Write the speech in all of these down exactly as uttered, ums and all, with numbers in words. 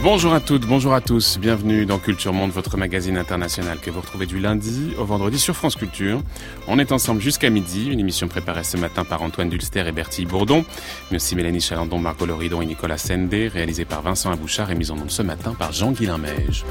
Bonjour à toutes, bonjour à tous, bienvenue dans Culture Monde, votre magazine international que vous retrouvez du lundi au vendredi sur France Culture. On est ensemble jusqu'à midi, une émission préparée ce matin par Antoine Dulster et Bertille Bourdon, mais aussi Mélanie Chalandon, Margot Loridon et Nicolas Sendé, réalisée par Vincent Abouchard et mise en onde ce matin par Jean-Guilain Meige.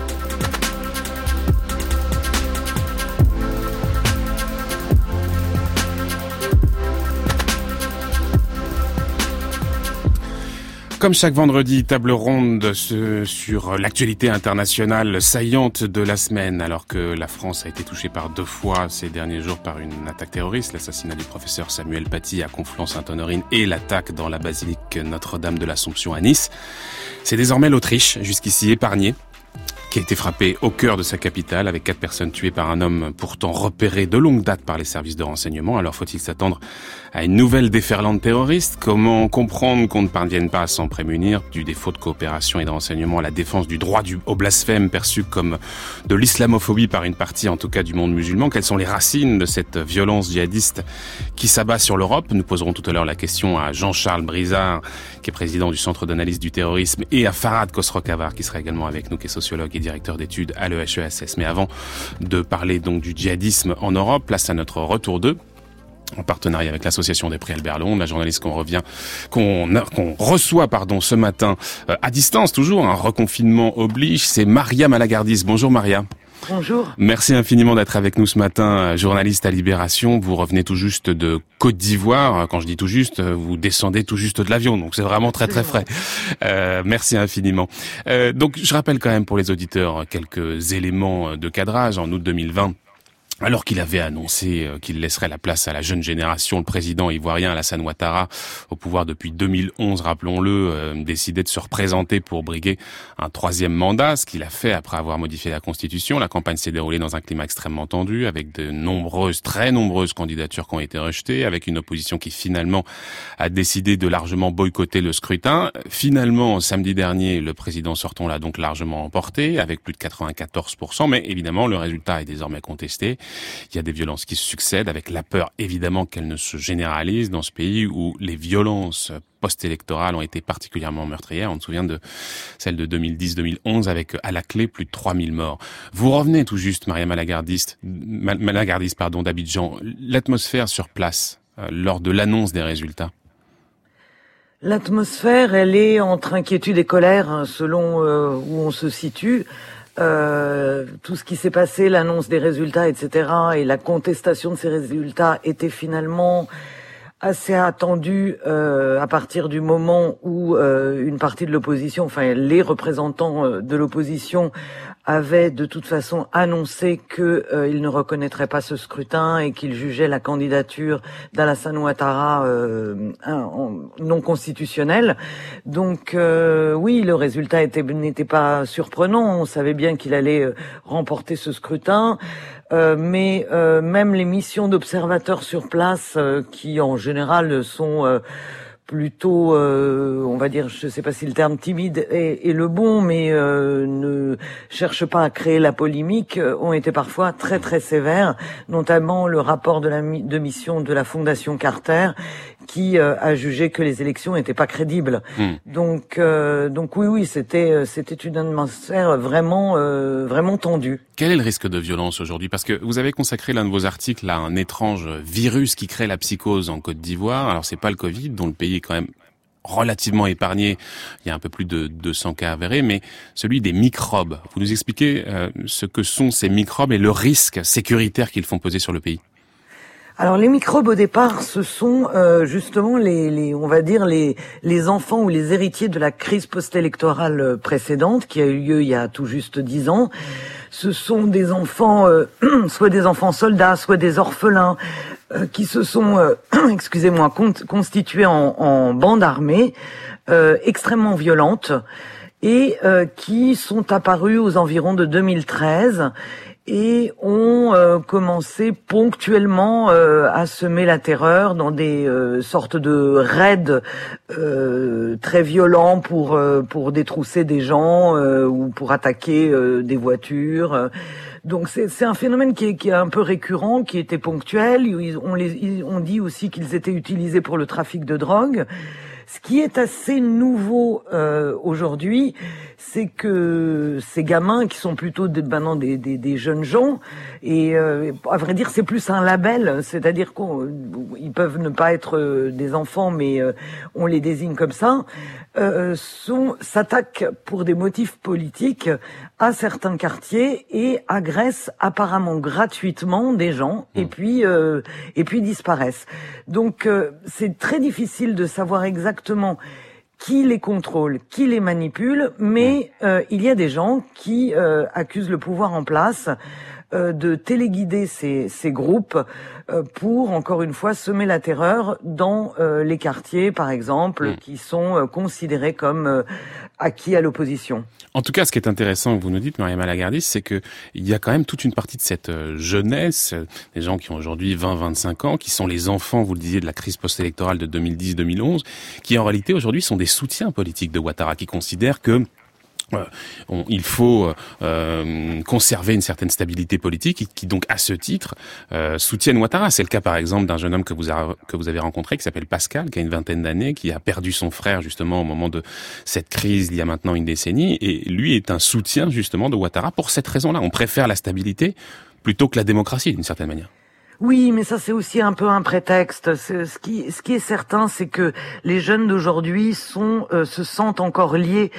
Comme chaque vendredi, table ronde sur l'actualité internationale saillante de la semaine, alors que la France a été touchée par deux fois ces derniers jours par une attaque terroriste, l'assassinat du professeur Samuel Paty à Conflans-Sainte-Honorine et l'attaque dans la basilique Notre-Dame de l'Assomption à Nice. C'est désormais l'Autriche, jusqu'ici épargnée, qui a été frappé au cœur de sa capitale avec quatre personnes tuées par un homme pourtant repéré de longue date par les services de renseignement. Alors faut-il s'attendre à une nouvelle déferlante terroriste? Comment comprendre qu'on ne parvienne pas à s'en prémunir du défaut de coopération et de renseignement à la défense du droit du, au blasphème perçu comme de l'islamophobie par une partie en tout cas du monde musulman? Quelles sont les racines de cette violence djihadiste qui s'abat sur l'Europe? Nous poserons tout à l'heure la question à Jean-Charles Brizard, qui est président du Centre d'analyse du terrorisme, et à Farhad Khosrow-Khavar, qui sera également avec nous, qui est sociologue et directeur d'études à l'E H E S S. Mais avant de parler donc du djihadisme en Europe, place à notre retour deux, en partenariat avec l'association des prix Albert Londres, la journaliste qu'on revient, qu'on, qu'on reçoit, pardon, ce matin, euh, à distance toujours, un reconfinement oblige, c'est Maria Malagardis. Bonjour Maria. Bonjour. Merci infiniment d'être avec nous ce matin, journaliste à Libération. Vous revenez tout juste de Côte d'Ivoire. Quand je dis tout juste, vous descendez tout juste de l'avion, donc c'est vraiment très très frais. Euh, merci infiniment. Euh, donc je rappelle quand même pour les auditeurs quelques éléments de cadrage. En août deux mille vingt, alors qu'il avait annoncé qu'il laisserait la place à la jeune génération, le président ivoirien Alassane Ouattara, au pouvoir depuis deux mille onze, rappelons-le, euh, décidait de se représenter pour briguer un troisième mandat, ce qu'il a fait après avoir modifié la Constitution. La campagne s'est déroulée dans un climat extrêmement tendu, avec de nombreuses, très nombreuses candidatures qui ont été rejetées, avec une opposition qui finalement a décidé de largement boycotter le scrutin. Finalement, samedi dernier, le président sortant l'a donc largement emporté, avec plus de quatre-vingt-quatorze pour cent, mais évidemment, le résultat est désormais contesté. Il y a des violences qui se succèdent, avec la peur évidemment qu'elles ne se généralisent dans ce pays où les violences post-électorales ont été particulièrement meurtrières. On se souvient de celle de deux mille dix deux mille onze avec à la clé plus de trois mille morts. Vous revenez tout juste, Maria Malagardis, Malagardis pardon, d'Abidjan. L'atmosphère sur place euh, lors de l'annonce des résultats? L'atmosphère, elle est entre inquiétude et colère, hein, selon euh, où on se situe. Euh, tout ce qui s'est passé, l'annonce des résultats, et cetera, et la contestation de ces résultats était finalement assez attendu euh, à partir du moment où euh, une partie de l'opposition, enfin les représentants euh, de l'opposition avaient de toute façon annoncé qu'ils euh, ne reconnaîtraient pas ce scrutin et qu'ils jugeaient la candidature d'Alassane Ouattara euh, non constitutionnelle. Donc euh, oui, le résultat était, n'était pas surprenant. On savait bien qu'il allait euh, remporter ce scrutin. Euh, mais euh, même les missions d'observateurs sur place, euh, qui en général sont euh, plutôt, euh, on va dire, je ne sais pas si le terme timide est, est le bon, mais euh, ne cherchent pas à créer la polémique, euh, ont été parfois très très sévères, notamment le rapport de la de mission de la Fondation Carter, qui euh, a jugé que les élections n'étaient pas crédibles. Mmh. Donc, euh, donc oui, oui, c'était c'était une atmosphère vraiment euh, vraiment tendue. Quel est le risque de violence aujourd'hui? Parce que vous avez consacré l'un de vos articles à un étrange virus qui crée la psychose en Côte d'Ivoire. Alors c'est pas le Covid, dont le pays est quand même relativement épargné. Il y a un peu plus de deux cents cas avérés, mais celui des microbes. Vous nous expliquez euh, ce que sont ces microbes et le risque sécuritaire qu'ils font peser sur le pays? Alors les microbes au départ, ce sont euh, justement les, les, on va dire les, les enfants ou les héritiers de la crise post-électorale précédente qui a eu lieu il y a tout juste dix ans. Ce sont des enfants, euh, soit des enfants soldats, soit des orphelins, euh, qui se sont, euh, excusez-moi, con- constitués en, en bandes armées euh, extrêmement violentes et euh, qui sont apparus aux environs de deux mille treize. Et ont euh, commencé ponctuellement euh, à semer la terreur dans des euh, sortes de raids euh, très violents pour euh, pour détrousser des gens euh, ou pour attaquer euh, des voitures. Donc c'est c'est un phénomène qui est qui est un peu récurrent, qui était ponctuel. Ils, on les ils, on dit aussi qu'ils étaient utilisés pour le trafic de drogue. Ce qui est assez nouveau euh, aujourd'hui, c'est que ces gamins qui sont plutôt des, maintenant des, des, des jeunes gens, et euh, à vrai dire c'est plus un label, c'est-à-dire qu'ils peuvent ne pas être des enfants, mais euh, on les désigne comme ça, euh, sont s'attaquent pour des motifs politiques à certains quartiers et agressent apparemment gratuitement des gens, mmh. et puis euh, et puis disparaissent. Donc euh, c'est très difficile de savoir exactement qui les contrôle, qui les manipule, mais euh, il y a des gens qui euh, accusent le pouvoir en place euh, de téléguider ces, ces groupes euh, pour, encore une fois, semer la terreur dans euh, les quartiers, par exemple, mmh. qui sont euh, considérés comme euh, acquis à l'opposition. En tout cas, ce qui est intéressant que vous nous dites, Mariama Lagardis, c'est que il y a quand même toute une partie de cette jeunesse, des gens qui ont aujourd'hui vingt à vingt-cinq ans, qui sont les enfants, vous le disiez, de la crise post-électorale de deux mille dix deux mille onze, qui en réalité aujourd'hui sont des soutiens politiques de Ouattara, qui considèrent que Euh, on, il faut euh, conserver une certaine stabilité politique, qui, qui donc à ce titre euh, soutiennent Ouattara. C'est le cas par exemple d'un jeune homme que vous, a, que vous avez rencontré, qui s'appelle Pascal, qui a une vingtaine d'années, qui a perdu son frère justement au moment de cette crise il y a maintenant une décennie, et lui est un soutien justement de Ouattara pour cette raison-là. On préfère la stabilité plutôt que la démocratie d'une certaine manière. Oui, mais ça c'est aussi un peu un prétexte. C'est, ce qui, ce qui est certain, c'est que les jeunes d'aujourd'hui sont, euh, se sentent encore liés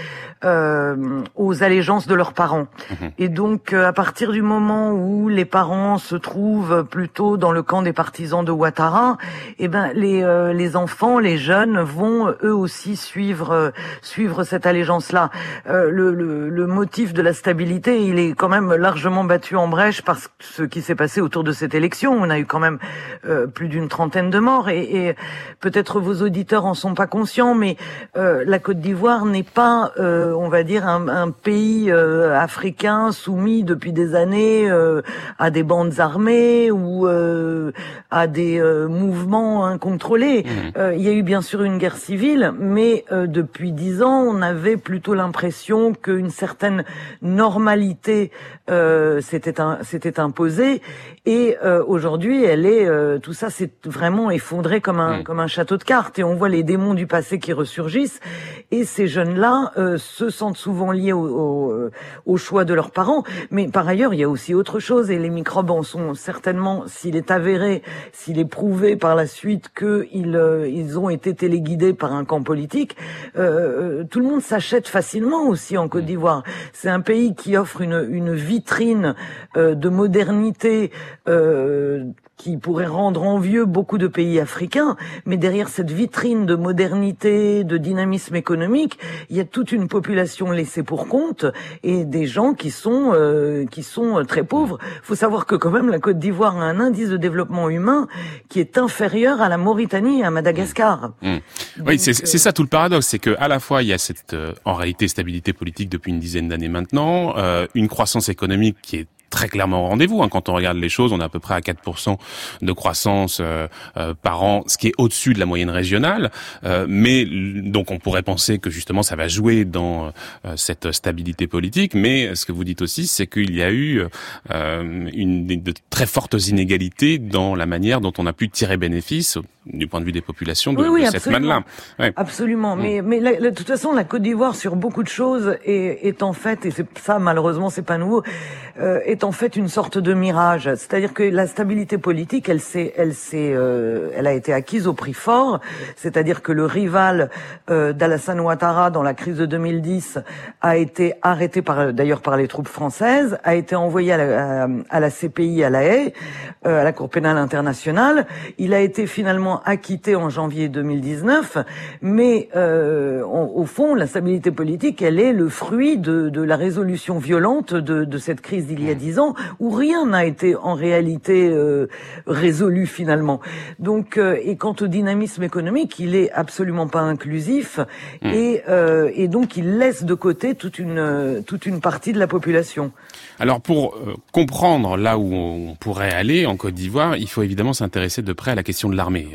euh, aux allégeances de leurs parents. Mmh. Et donc, euh, à partir du moment où les parents se trouvent plutôt dans le camp des partisans de Ouattara, eh ben les euh, les enfants, les jeunes vont eux aussi suivre euh, suivre cette allégeance-là. Euh, le, le, le motif de la stabilité, il est quand même largement battu en brèche par ce qui s'est passé autour de cette élection. On a eu quand même euh, plus d'une trentaine de morts et, et peut-être vos auditeurs en sont pas conscients, mais euh, la Côte d'Ivoire n'est pas, euh, on va dire, un, un pays euh, africain soumis depuis des années euh, à des bandes armées ou euh, à des euh, mouvements incontrôlés. Mmh. Euh, il y a eu bien sûr une guerre civile, mais euh, depuis dix ans, on avait plutôt l'impression qu'une certaine normalité euh, s'était un, s'était imposée et euh, aujourd'hui elle est euh, tout ça s'est vraiment effondré comme un mmh. comme un château de cartes et on voit les démons du passé qui ressurgissent et ces jeunes-là euh, se sentent souvent liés au, au, au choix de leurs parents, mais par ailleurs il y a aussi autre chose et les microbes en sont certainement, s'il est avéré, s'il est prouvé par la suite que ils euh, ils ont été téléguidés par un camp politique, euh, tout le monde s'achète facilement aussi en Côte d'Ivoire. C'est un pays qui offre une une vitrine euh, de modernité euh, qui pourrait rendre envieux beaucoup de pays africains, mais derrière cette vitrine de modernité, de dynamisme économique, il y a toute une population laissée pour compte et des gens qui sont euh, qui sont très pauvres. Il faut savoir que quand même la Côte d'Ivoire a un indice de développement humain qui est inférieur à la Mauritanie et à Madagascar. Mmh. Mmh. Donc, oui, c'est, c'est ça tout le paradoxe, c'est que à la fois il y a cette euh, en réalité stabilité politique depuis une dizaine d'années maintenant, euh, une croissance économique qui est très clairement au rendez-vous. Hein. Quand on regarde les choses, on est à peu près à quatre pour cent de croissance euh, euh, par an, ce qui est au-dessus de la moyenne régionale. Euh, mais donc on pourrait penser que justement ça va jouer dans euh, cette stabilité politique. Mais ce que vous dites aussi, c'est qu'il y a eu euh, une de très fortes inégalités dans la manière dont on a pu tirer bénéfice du point de vue des populations de, oui, oui, de cette manne-là. Ouais. Absolument. Mmh. Mais, mais la, la, de toute façon, la Côte d'Ivoire sur beaucoup de choses est, est en fait, et c'est ça malheureusement c'est pas nouveau, euh, est en fait une sorte de mirage. C'est-à-dire que la stabilité politique, elle s'est, elle s'est, euh, elle a été acquise au prix fort. C'est-à-dire que le rival euh, d'Alassane Ouattara dans la crise de deux mille dix a été arrêté par, d'ailleurs par les troupes françaises, a été envoyé à la, à, à la C P I à La Haye, euh, à la Cour pénale internationale. Il a été finalement acquitté en janvier deux mille dix-neuf, mais euh, on, au fond, la stabilité politique, elle est le fruit de, de la résolution violente de, de cette crise d'il y a dix ans, où rien n'a été en réalité euh, résolu finalement. Donc, euh, et quant au dynamisme économique, il est absolument pas inclusif, mmh. et, euh, et donc il laisse de côté toute une toute une partie de la population. Alors, pour euh, comprendre là où on pourrait aller en Côte d'Ivoire, il faut évidemment s'intéresser de près à la question de l'armée.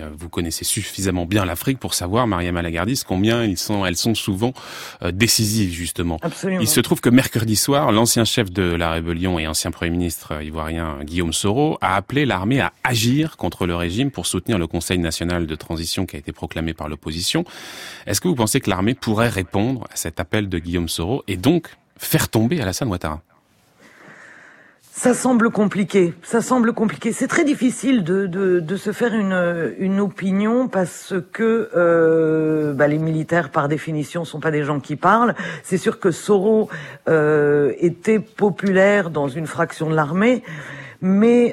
vous connaissez suffisamment bien l'Afrique pour savoir, Mariama Lagardis, combien ils sont, elles sont souvent euh, décisives, justement. Absolument. Il se trouve que mercredi soir, l'ancien chef de la rébellion et ancien Premier ministre ivoirien Guillaume Soro a appelé l'armée à agir contre le régime pour soutenir le Conseil national de transition qui a été proclamé par l'opposition. Est-ce que vous pensez que l'armée pourrait répondre à cet appel de Guillaume Soro et donc faire tomber Alassane Ouattara? Ça semble compliqué. Ça semble compliqué. C'est très difficile de, de, de se faire une, une opinion parce que euh, bah, les militaires, par définition, sont pas des gens qui parlent. C'est sûr que Soro euh, était populaire dans une fraction de l'armée. Mais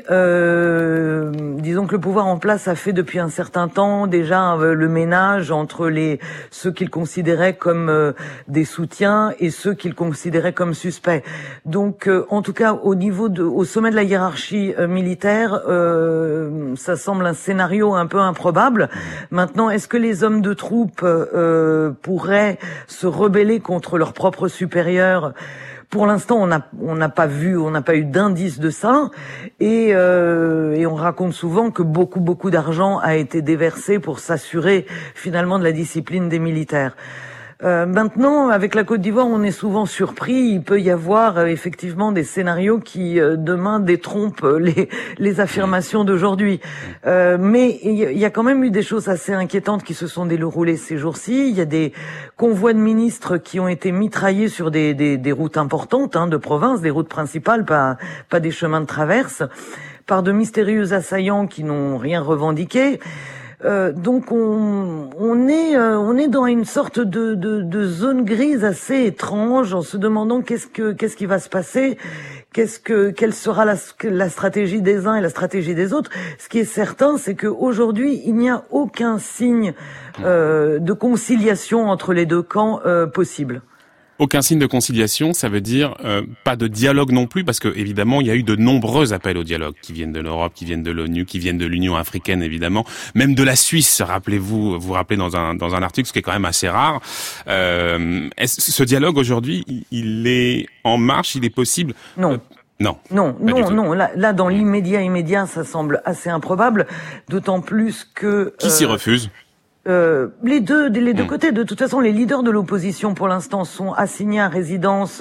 euh, disons que le pouvoir en place a fait depuis un certain temps déjà euh, le ménage entre les ceux qu'il considérait comme euh, des soutiens et ceux qu'il considérait comme suspects. Donc, euh, en tout cas, au niveau de, au sommet de la hiérarchie euh, militaire, euh, ça semble un scénario un peu improbable. Maintenant, est-ce que les hommes de troupe euh, pourraient se rebeller contre leurs propres supérieurs? Pour l'instant, on n'a on n'a pas vu, on n'a pas eu d'indice de ça, et, euh, et on raconte souvent que beaucoup beaucoup d'argent a été déversé pour s'assurer finalement de la discipline des militaires. Euh, maintenant, avec la Côte d'Ivoire, on est souvent surpris. Il peut y avoir euh, effectivement des scénarios qui euh, demain détrompent les, les affirmations d'aujourd'hui. Euh, mais il y, y a quand même eu des choses assez inquiétantes qui se sont déroulées ces jours-ci. Il y a des convois de ministres qui ont été mitraillés sur des, des, des routes importantes hein, de province, des routes principales, pas, pas des chemins de traverse, par de mystérieux assaillants qui n'ont rien revendiqué. Euh, donc on, on est euh, on est dans une sorte de, de, de zone grise assez étrange en se demandant qu'est-ce que qu'est-ce qui va se passer, qu'est-ce que quelle sera la, la stratégie des uns et la stratégie des autres. Ce qui est certain, c'est que aujourd'hui il n'y a aucun signe euh, de conciliation entre les deux camps euh, possible. Aucun signe de conciliation, ça veut dire euh, pas de dialogue non plus, parce que évidemment il y a eu de nombreux appels au dialogue qui viennent de l'Europe, qui viennent de l'ONU, qui viennent de l'Union africaine évidemment, même de la Suisse. Rappelez-vous, vous vous rappelez dans un dans un article, ce qui est quand même assez rare. Euh, est-ce, ce dialogue aujourd'hui, il est en marche, il est possible? Non. Euh, Non. Non, non, non. Là, là, dans l'immédiat, immédiat, ça semble assez improbable. D'autant plus que qui s'y euh, refuse? Euh, les deux, les deux mmh. côtés. De toute façon, les leaders de l'opposition, pour l'instant, sont assignés à résidence.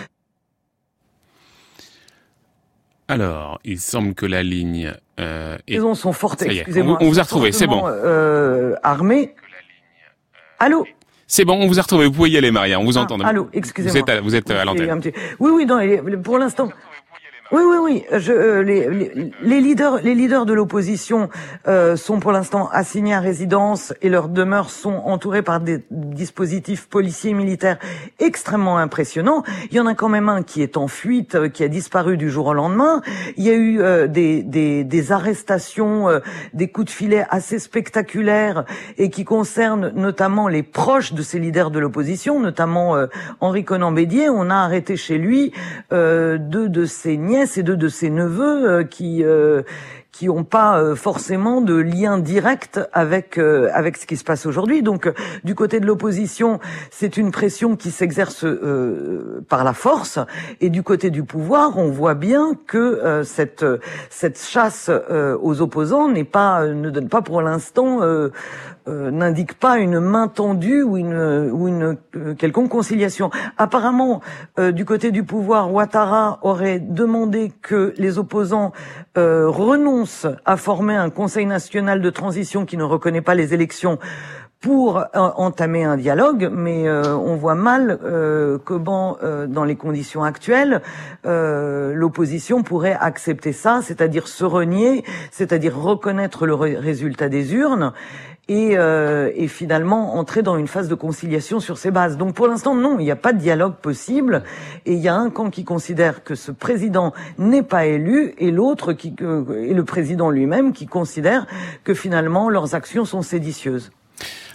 Alors, il semble que la ligne euh, est... Ils sont fortes. Excusez-moi. On, on vous a retrouvé, c'est bon. Euh, armés. Allô. C'est bon, on vous a retrouvé. Vous pouvez y aller, Maria. On vous ah, entend. Allô, excusez-moi. Vous êtes à, vous êtes à l'antenne. Petit... Oui, oui, non. Pour l'instant. Oui, oui, oui. Je, euh, les, les, les leaders, les leaders de l'opposition euh, sont pour l'instant assignés à résidence et leurs demeures sont entourées par des dispositifs policiers et militaires extrêmement impressionnants. Il y en a quand même un qui est en fuite, euh, qui a disparu du jour au lendemain. Il y a eu euh, des, des, des arrestations, euh, des coups de filet assez spectaculaires et qui concernent notamment les proches de ces leaders de l'opposition, notamment euh, Henri Konan Bédier. On a arrêté chez lui euh, deux de ses nièces et deux de ses neveux euh, qui euh, qui ont pas euh, forcément de lien direct avec euh, avec ce qui se passe aujourd'hui. Donc euh, du côté de l'opposition, c'est une pression qui s'exerce euh, par la force, et du côté du pouvoir, on voit bien que euh, cette cette chasse euh, aux opposants n'est pas ne donne pas pour l'instant euh, Euh, n'indique pas une main tendue ou une ou une euh, quelconque conciliation. Apparemment, euh, du côté du pouvoir, Ouattara aurait demandé que les opposants euh, renoncent à former un Conseil national de transition qui ne reconnaît pas les élections pour euh, entamer un dialogue, mais euh, on voit mal euh, comment, euh, dans les conditions actuelles, euh, l'opposition pourrait accepter ça, c'est-à-dire se renier, c'est-à-dire reconnaître le ré- résultat des urnes, et, euh, et finalement entrer dans une phase de conciliation sur ces bases. Donc pour l'instant, non, il n'y a pas de dialogue possible, et il y a un camp qui considère que ce président n'est pas élu, et l'autre, qui, euh, et le président lui-même, qui considère que finalement leurs actions sont séditieuses.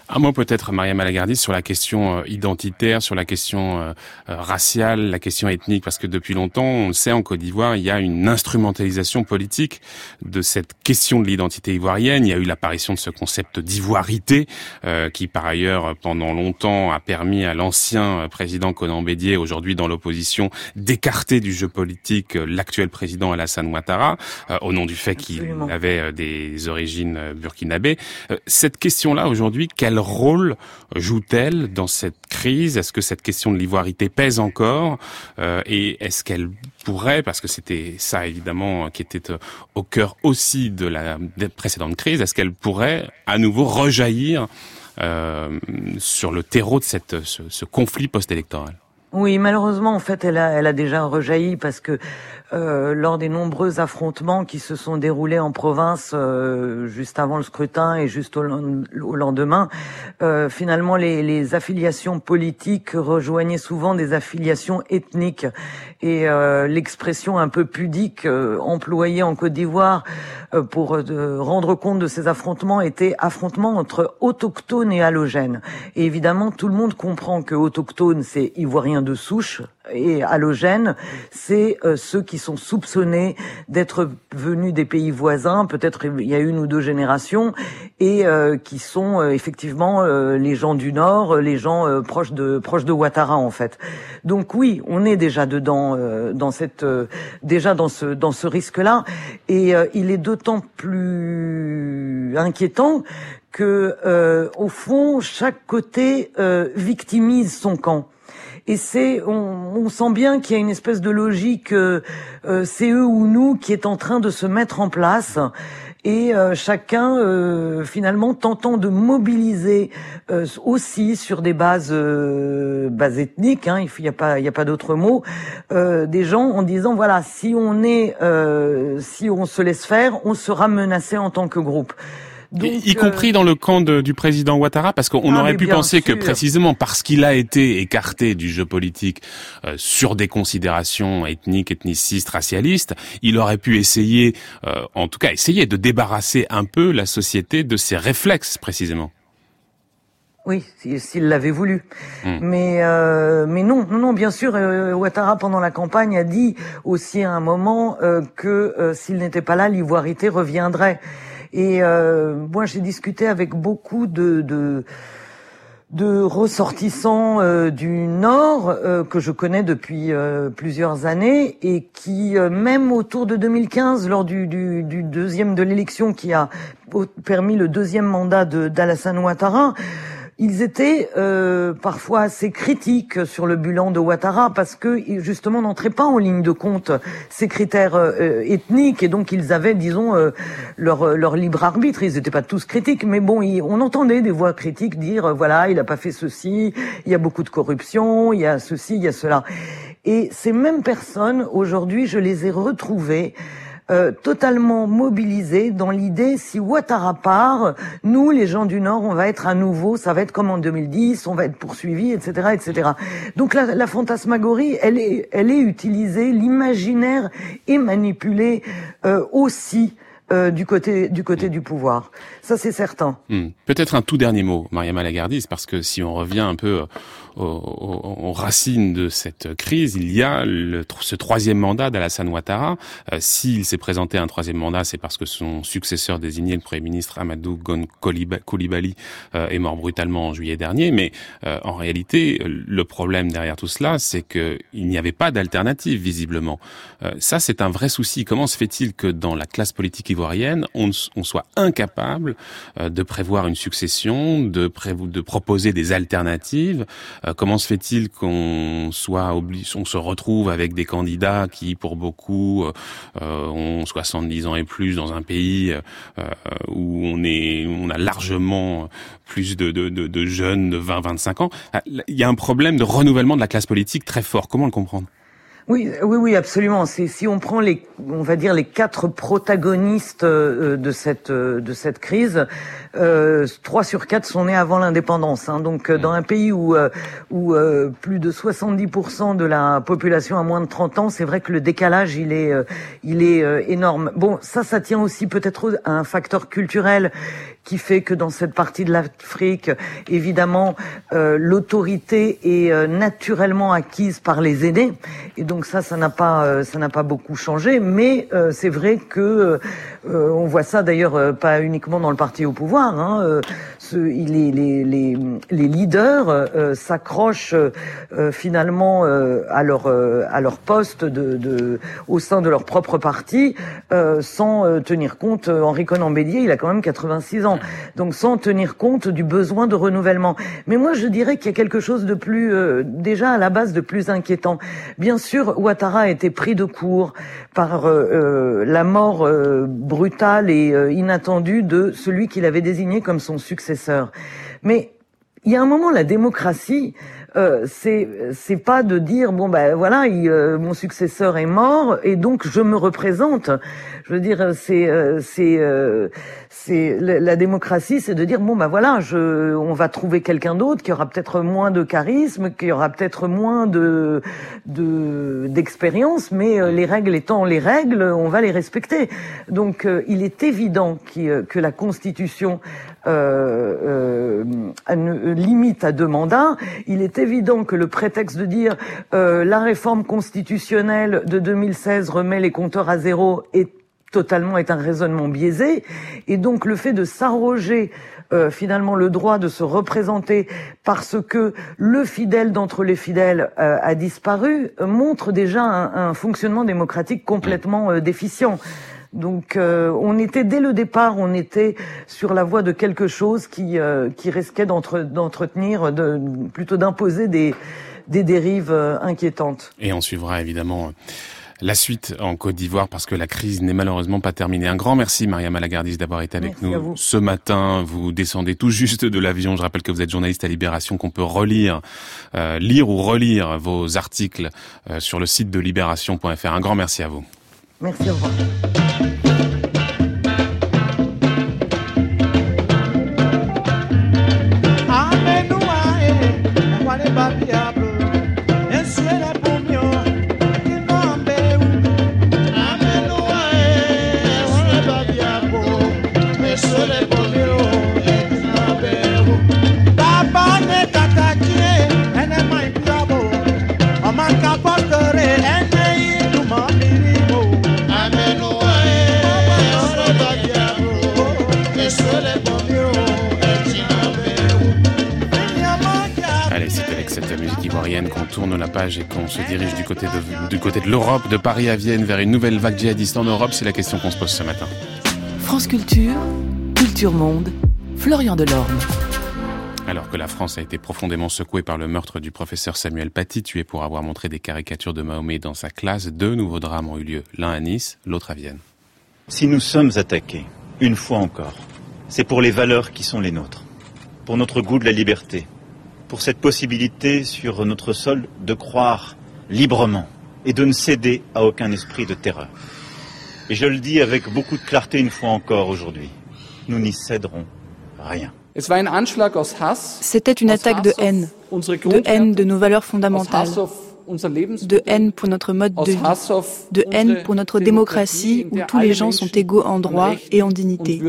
Un mot peut-être, Mariama Lagardy, sur la question identitaire, sur la question euh, raciale, la question ethnique, parce que depuis longtemps, on le sait, en Côte d'Ivoire, il y a une instrumentalisation politique de cette question de l'identité ivoirienne. Il y a eu l'apparition de ce concept d'ivoirité, euh, qui par ailleurs, pendant longtemps, a permis à l'ancien président Konan Bédié, aujourd'hui dans l'opposition, d'écarter du jeu politique l'actuel président Alassane Ouattara, euh, au nom du fait qu'il avait des origines burkinabées. Euh, cette question-là, aujourd'hui, quelle Quel rôle joue-t-elle dans cette crise? Est-ce que cette question de l'ivoirité pèse encore euh, et est-ce qu'elle pourrait, parce que c'était ça évidemment qui était au cœur aussi de la précédente crise, est-ce qu'elle pourrait à nouveau rejaillir euh, sur le terreau de cette, ce, ce conflit post-électoral? Oui, malheureusement, en fait, elle a, elle a déjà rejailli parce que euh, lors des nombreux affrontements qui se sont déroulés en province euh, juste avant le scrutin et juste au, au lendemain, euh, finalement, les, les affiliations politiques rejoignaient souvent des affiliations ethniques. Et euh, l'expression un peu pudique euh, employée en Côte d'Ivoire euh, pour euh, rendre compte de ces affrontements était affrontement entre autochtones et allogènes. Et évidemment, tout le monde comprend que autochtone, c'est ivoirien de souche, et allogènes, c'est euh, ceux qui sont soupçonnés d'être venus des pays voisins, peut-être il y a une ou deux générations, et euh, qui sont euh, effectivement euh, les gens du Nord, les gens euh, proches de proches de Ouattara en fait. Donc oui, on est déjà dedans, euh, dans cette, euh, déjà dans ce dans ce risque-là, et euh, il est d'autant plus inquiétant que euh, au fond chaque côté euh, victimise son camp. Et c'est, on, on sent bien qu'il y a une espèce de logique, euh, euh, c'est eux ou nous, qui est en train de se mettre en place. Et euh, chacun, euh, finalement, tentant de mobiliser euh, aussi sur des bases, euh, bases ethniques, hein, il n'y a pas, il y a pas d'autre mot, euh, des gens en disant voilà, si on est, euh, si on se laisse faire, on sera menacé en tant que groupe. Donc, y, y compris euh... dans le camp de, du président Ouattara, parce qu'on ah, aurait pu penser sûr. que précisément parce qu'il a été écarté du jeu politique euh, sur des considérations ethniques, ethnicistes, racialistes, il aurait pu essayer, euh, en tout cas essayer de débarrasser un peu la société de ses réflexes précisément. Oui, s'il l'avait voulu. Mmh. Mais euh, mais non, non, non. Bien sûr, euh, Ouattara pendant la campagne a dit aussi à un moment euh, que euh, s'il n'était pas là, l'ivoirité reviendrait. Et euh, moi, j'ai discuté avec beaucoup de de, de ressortissants euh, du Nord euh, que je connais depuis euh, plusieurs années et qui, euh, même autour de deux mille quinze, lors du, du, du deuxième de l'élection qui a permis le deuxième mandat de d'Alassane Ouattara, ils étaient euh, parfois assez critiques sur le bilan de Ouattara parce que justement n'entraient pas en ligne de compte ces critères euh, ethniques et donc ils avaient, disons, euh, leur, leur libre arbitre. Ils n'étaient pas tous critiques, mais bon, ils, on entendait des voix critiques dire euh, voilà, il a pas fait ceci, il y a beaucoup de corruption, il y a ceci, il y a cela. Et ces mêmes personnes, aujourd'hui, je les ai retrouvées Euh, totalement mobilisés dans l'idée, si Ouattara part, nous, les gens du Nord, on va être à nouveau, ça va être comme en deux mille dix, on va être poursuivis, et cetera, et cetera. Donc la, la fantasmagorie, elle est, elle est utilisée, l'imaginaire est manipulé euh, aussi euh, du côté, du côté du pouvoir. Ça, c'est certain. Hmm. Peut-être un tout dernier mot, Mariama Lagardy, parce que si on revient un peu aux, aux, aux racines de cette crise, il y a le, ce troisième mandat d'Alassane Ouattara. Euh, s'il s'est présenté à un troisième mandat, c'est parce que son successeur désigné, le Premier ministre Amadou Gon Coulibaly, euh, est mort brutalement en juillet dernier. Mais euh, en réalité, le problème derrière tout cela, c'est que il n'y avait pas d'alternative, visiblement. Euh, ça, c'est un vrai souci. Comment se fait-il que dans la classe politique ivoirienne, on, on soit incapable euh, de prévoir une succession, de, pré- de proposer des alternatives? Euh, comment se fait-il qu'on soit obligé, on se retrouve avec des candidats qui, pour beaucoup, euh, ont soixante-dix ans et plus dans un pays euh, où on est, on a largement plus de, de, de, de jeunes de vingt à vingt-cinq ans? Il y a un problème de renouvellement de la classe politique très fort. Comment le comprendre? Oui, oui, oui, absolument. C'est si on prend les, on va dire les quatre protagonistes euh, de cette euh, de cette crise, euh, trois sur quatre sont nés avant l'indépendance. Hein. Donc, euh, dans un pays où euh, où euh, plus de soixante-dix pour cent de la population a moins de trente ans, c'est vrai que le décalage il est euh, il est euh, énorme. Bon, ça, ça tient aussi peut-être à un facteur culturel qui fait que dans cette partie de l'Afrique, évidemment, euh, l'autorité est euh, naturellement acquise par les aînés, et donc ça, ça n'a pas, euh, ça n'a pas beaucoup changé. Mais euh, c'est vrai que euh, on voit ça d'ailleurs euh, pas uniquement dans le parti au pouvoir. Hein, euh, ce, les, les, les, les leaders euh, s'accrochent euh, finalement euh, à leur euh, à leur poste de, de au sein de leur propre parti, euh, sans euh, tenir compte. Euh, Henri Conan Bélier, il a quand même quatre-vingt-six ans, donc sans tenir compte du besoin de renouvellement. Mais moi, je dirais qu'il y a quelque chose de plus, euh, déjà à la base, de plus inquiétant. Bien sûr, Ouattara a été pris de court par euh, euh, la mort euh, brutale et euh, inattendue de celui qu'il avait désigné comme son successeur. Mais il y a un moment, la démocratie, euh, c'est c'est pas de dire bon ben voilà, il, euh, mon successeur est mort et donc je me représente. Je veux dire, c'est euh, c'est euh, c'est la, la démocratie, c'est de dire bon ben voilà, je on va trouver quelqu'un d'autre qui aura peut-être moins de charisme, qui aura peut-être moins de de d'expérience, mais euh, les règles étant les règles, on va les respecter. Donc euh, il est évident qu'il, que la Constitution euh, euh, une limite à deux mandats. Il est évident que le prétexte de dire euh, la réforme constitutionnelle de deux mille seize remet les compteurs à zéro est totalement est un raisonnement biaisé, et donc le fait de s'arroger euh, finalement le droit de se représenter parce que le fidèle d'entre les fidèles euh, a disparu euh, montre déjà un, un fonctionnement démocratique complètement euh, déficient. Donc euh, on était dès le départ, on était sur la voie de quelque chose qui euh, qui risquait d'entre, d'entretenir, de, plutôt d'imposer des des dérives euh, inquiétantes. Et on suivra évidemment la suite en Côte d'Ivoire parce que la crise n'est malheureusement pas terminée. Un grand merci Mariama Lagardis d'avoir été avec merci nous ce matin. Vous descendez tout juste de l'avion. Je rappelle que vous êtes journaliste à Libération, qu'on peut relire, euh, lire ou relire vos articles euh, sur le site de libération point f r. Un grand merci à vous. Merci, au revoir. Qu'on tourne la page et qu'on se dirige du côté de, du côté de l'Europe, de Paris à Vienne, vers une nouvelle vague djihadiste en Europe, c'est la question qu'on se pose ce matin. France Culture, Culture Monde, Florian Delorme. Alors que la France a été profondément secouée par le meurtre du professeur Samuel Paty, tué pour avoir montré des caricatures de Mahomet dans sa classe, deux nouveaux drames ont eu lieu, l'un à Nice, l'autre à Vienne. Si nous sommes attaqués, une fois encore, c'est pour les valeurs qui sont les nôtres, pour notre goût de la liberté, pour cette possibilité sur notre sol de croire librement et de ne céder à aucun esprit de terreur. Et je le dis avec beaucoup de clarté une fois encore aujourd'hui, nous n'y céderons rien. C'était une attaque de haine, de haine de nos valeurs fondamentales, de haine pour notre mode de vie, de haine pour notre démocratie où tous les gens sont égaux en droit et en dignité.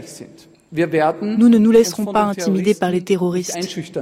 Nous ne nous laisserons pas intimider par les terroristes.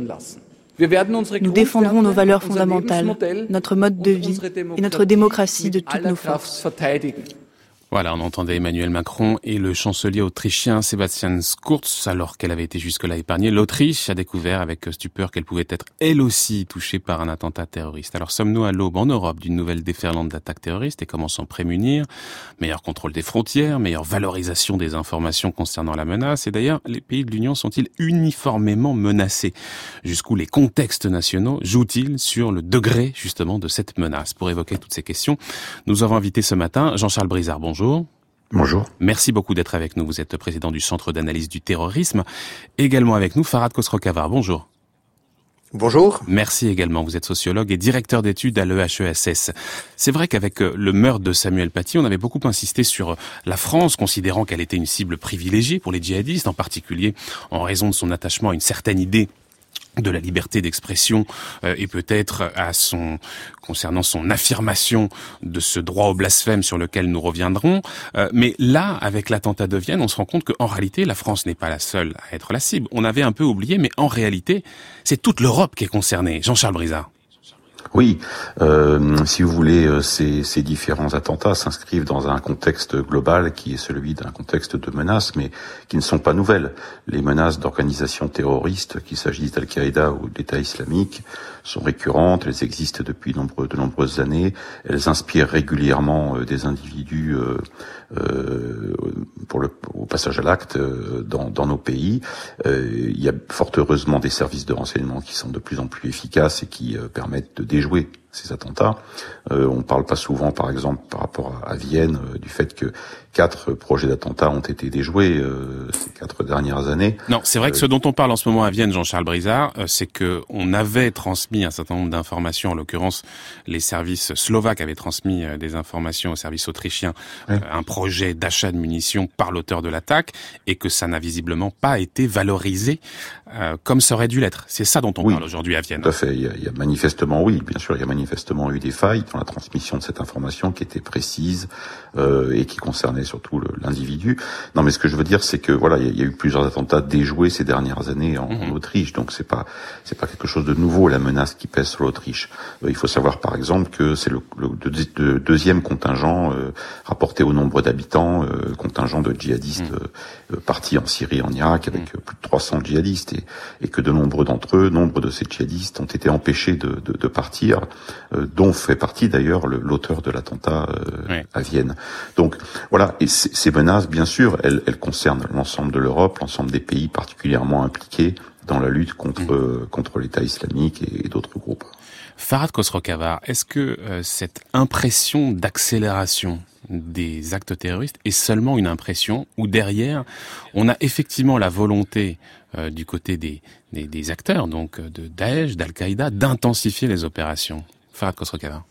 Nous défendrons nos valeurs fondamentales, notre mode de vie et notre démocratie de toutes nos forces. Voilà, on entendait Emmanuel Macron et le chancelier autrichien Sebastian Kurz, alors qu'elle avait été jusque-là épargnée. L'Autriche a découvert avec stupeur qu'elle pouvait être elle aussi touchée par un attentat terroriste. Alors sommes-nous à l'aube en Europe d'une nouvelle déferlante d'attaques terroristes et comment s'en prémunir? Meilleur contrôle des frontières, meilleure valorisation des informations concernant la menace. Et d'ailleurs, les pays de l'Union sont-ils uniformément menacés? Jusqu'où les contextes nationaux jouent-ils sur le degré justement de cette menace? Pour évoquer toutes ces questions, nous avons invité ce matin Jean-Charles Brizard. Bonjour. Bonjour. Bonjour. Merci beaucoup d'être avec nous. Vous êtes président du Centre d'analyse du terrorisme. Également avec nous, Farhad Khosrow-Khavar. Bonjour. Bonjour. Merci également. Vous êtes sociologue et directeur d'études à l'E H E S S. C'est vrai qu'avec le meurtre de Samuel Paty, on avait beaucoup insisté sur la France, considérant qu'elle était une cible privilégiée pour les djihadistes, en particulier en raison de son attachement à une certaine idée de la liberté d'expression euh, et peut-être à son concernant son affirmation de ce droit au blasphème sur lequel nous reviendrons. Euh, mais là, avec l'attentat de Vienne, on se rend compte qu'en réalité, la France n'est pas la seule à être la cible. On avait un peu oublié, mais en réalité, c'est toute l'Europe qui est concernée. Jean-Charles Brizard. Oui, euh, si vous voulez, ces, ces différents attentats s'inscrivent dans un contexte global qui est celui d'un contexte de menaces, mais qui ne sont pas nouvelles. Les menaces d'organisations terroristes, qu'il s'agisse d'Al-Qaïda ou d'État islamique, sont récurrentes, elles existent depuis nombreux, de nombreuses années, elles inspirent régulièrement euh, des individus euh, euh, pour le au passage à l'acte euh, dans, dans nos pays. Euh, il y a fort heureusement des services de renseignement qui sont de plus en plus efficaces et qui euh, permettent de déjouer ces attentats. Euh, on ne parle pas souvent, par exemple, par rapport à, à Vienne, euh, du fait que quatre projets d'attentats ont été déjoués euh, ces quatre dernières années. Non, c'est vrai que euh, ce dont on parle en ce moment à Vienne, Jean-Charles Brizard, euh, c'est que on avait transmis un certain nombre d'informations. En l'occurrence, les services slovaques avaient transmis euh, des informations aux services autrichiens, oui. euh, un projet d'achat de munitions par l'auteur de l'attaque, et que ça n'a visiblement pas été valorisé euh, comme ça aurait dû l'être. C'est ça dont on oui, parle aujourd'hui à Vienne. Tout à fait. Il y, a, il y a manifestement, oui, bien sûr, il y a manifestement eu des failles dans la transmission de cette information qui était précise euh, et qui concernait surtout le, l'individu. Non, mais ce que je veux dire, c'est que voilà, il y, a, il y a eu plusieurs attentats déjoués ces dernières années en, mmh. en Autriche, donc c'est pas c'est pas quelque chose de nouveau la menace qui pèse sur l'Autriche. Euh, il faut savoir par exemple que c'est le, le, le, le deuxième contingent euh, rapporté au nombre d'habitants, euh, contingent de djihadistes mmh. euh, partis en Syrie et en Irak avec mmh. plus de trois cents djihadistes et, et que de nombreux d'entre eux, nombre de ces djihadistes ont été empêchés de, de, de partir, euh, dont fait partie d'ailleurs le, l'auteur de l'attentat euh, oui. à Vienne. Donc voilà, et c- ces menaces, bien sûr, elles, elles concernent l'ensemble de l'Europe, l'ensemble des pays particulièrement impliqués dans la lutte contre mmh. euh, contre l'État islamique et, et d'autres groupes. Farhad Khosrow-Khavar, est-ce que euh, cette impression d'accélération des actes terroristes est seulement une impression ou derrière on a effectivement la volonté euh, du côté des, des, des acteurs, donc de Daesh, d'Al-Qaïda, d'intensifier les opérations? Farhad Khosrow-Khavar.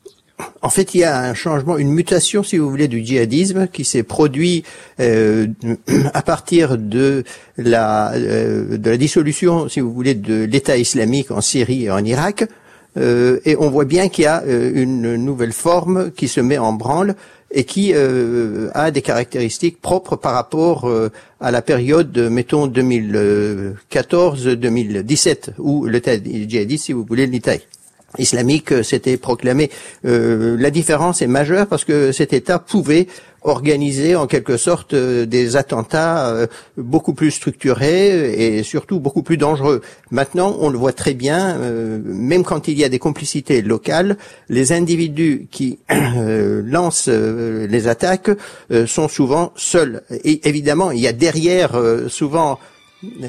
En fait, il y a un changement, une mutation, si vous voulez, du djihadisme qui s'est produit euh, à partir de la euh, de la dissolution, si vous voulez, de l'État islamique en Syrie et en Irak. Euh, et on voit bien qu'il y a euh, une nouvelle forme qui se met en branle et qui euh, a des caractéristiques propres par rapport euh, à la période, mettons, deux mille quatorze deux mille dix-sept, où l'État djihadiste, si vous voulez, l'État islamique s'était proclamé. Euh, la différence est majeure parce que cet État pouvait organiser en quelque sorte euh, des attentats euh, beaucoup plus structurés et surtout beaucoup plus dangereux. Maintenant, on le voit très bien, euh, même quand il y a des complicités locales, les individus qui euh, lancent euh, les attaques euh, sont souvent seuls. Et évidemment, il y a derrière euh, souvent... Euh,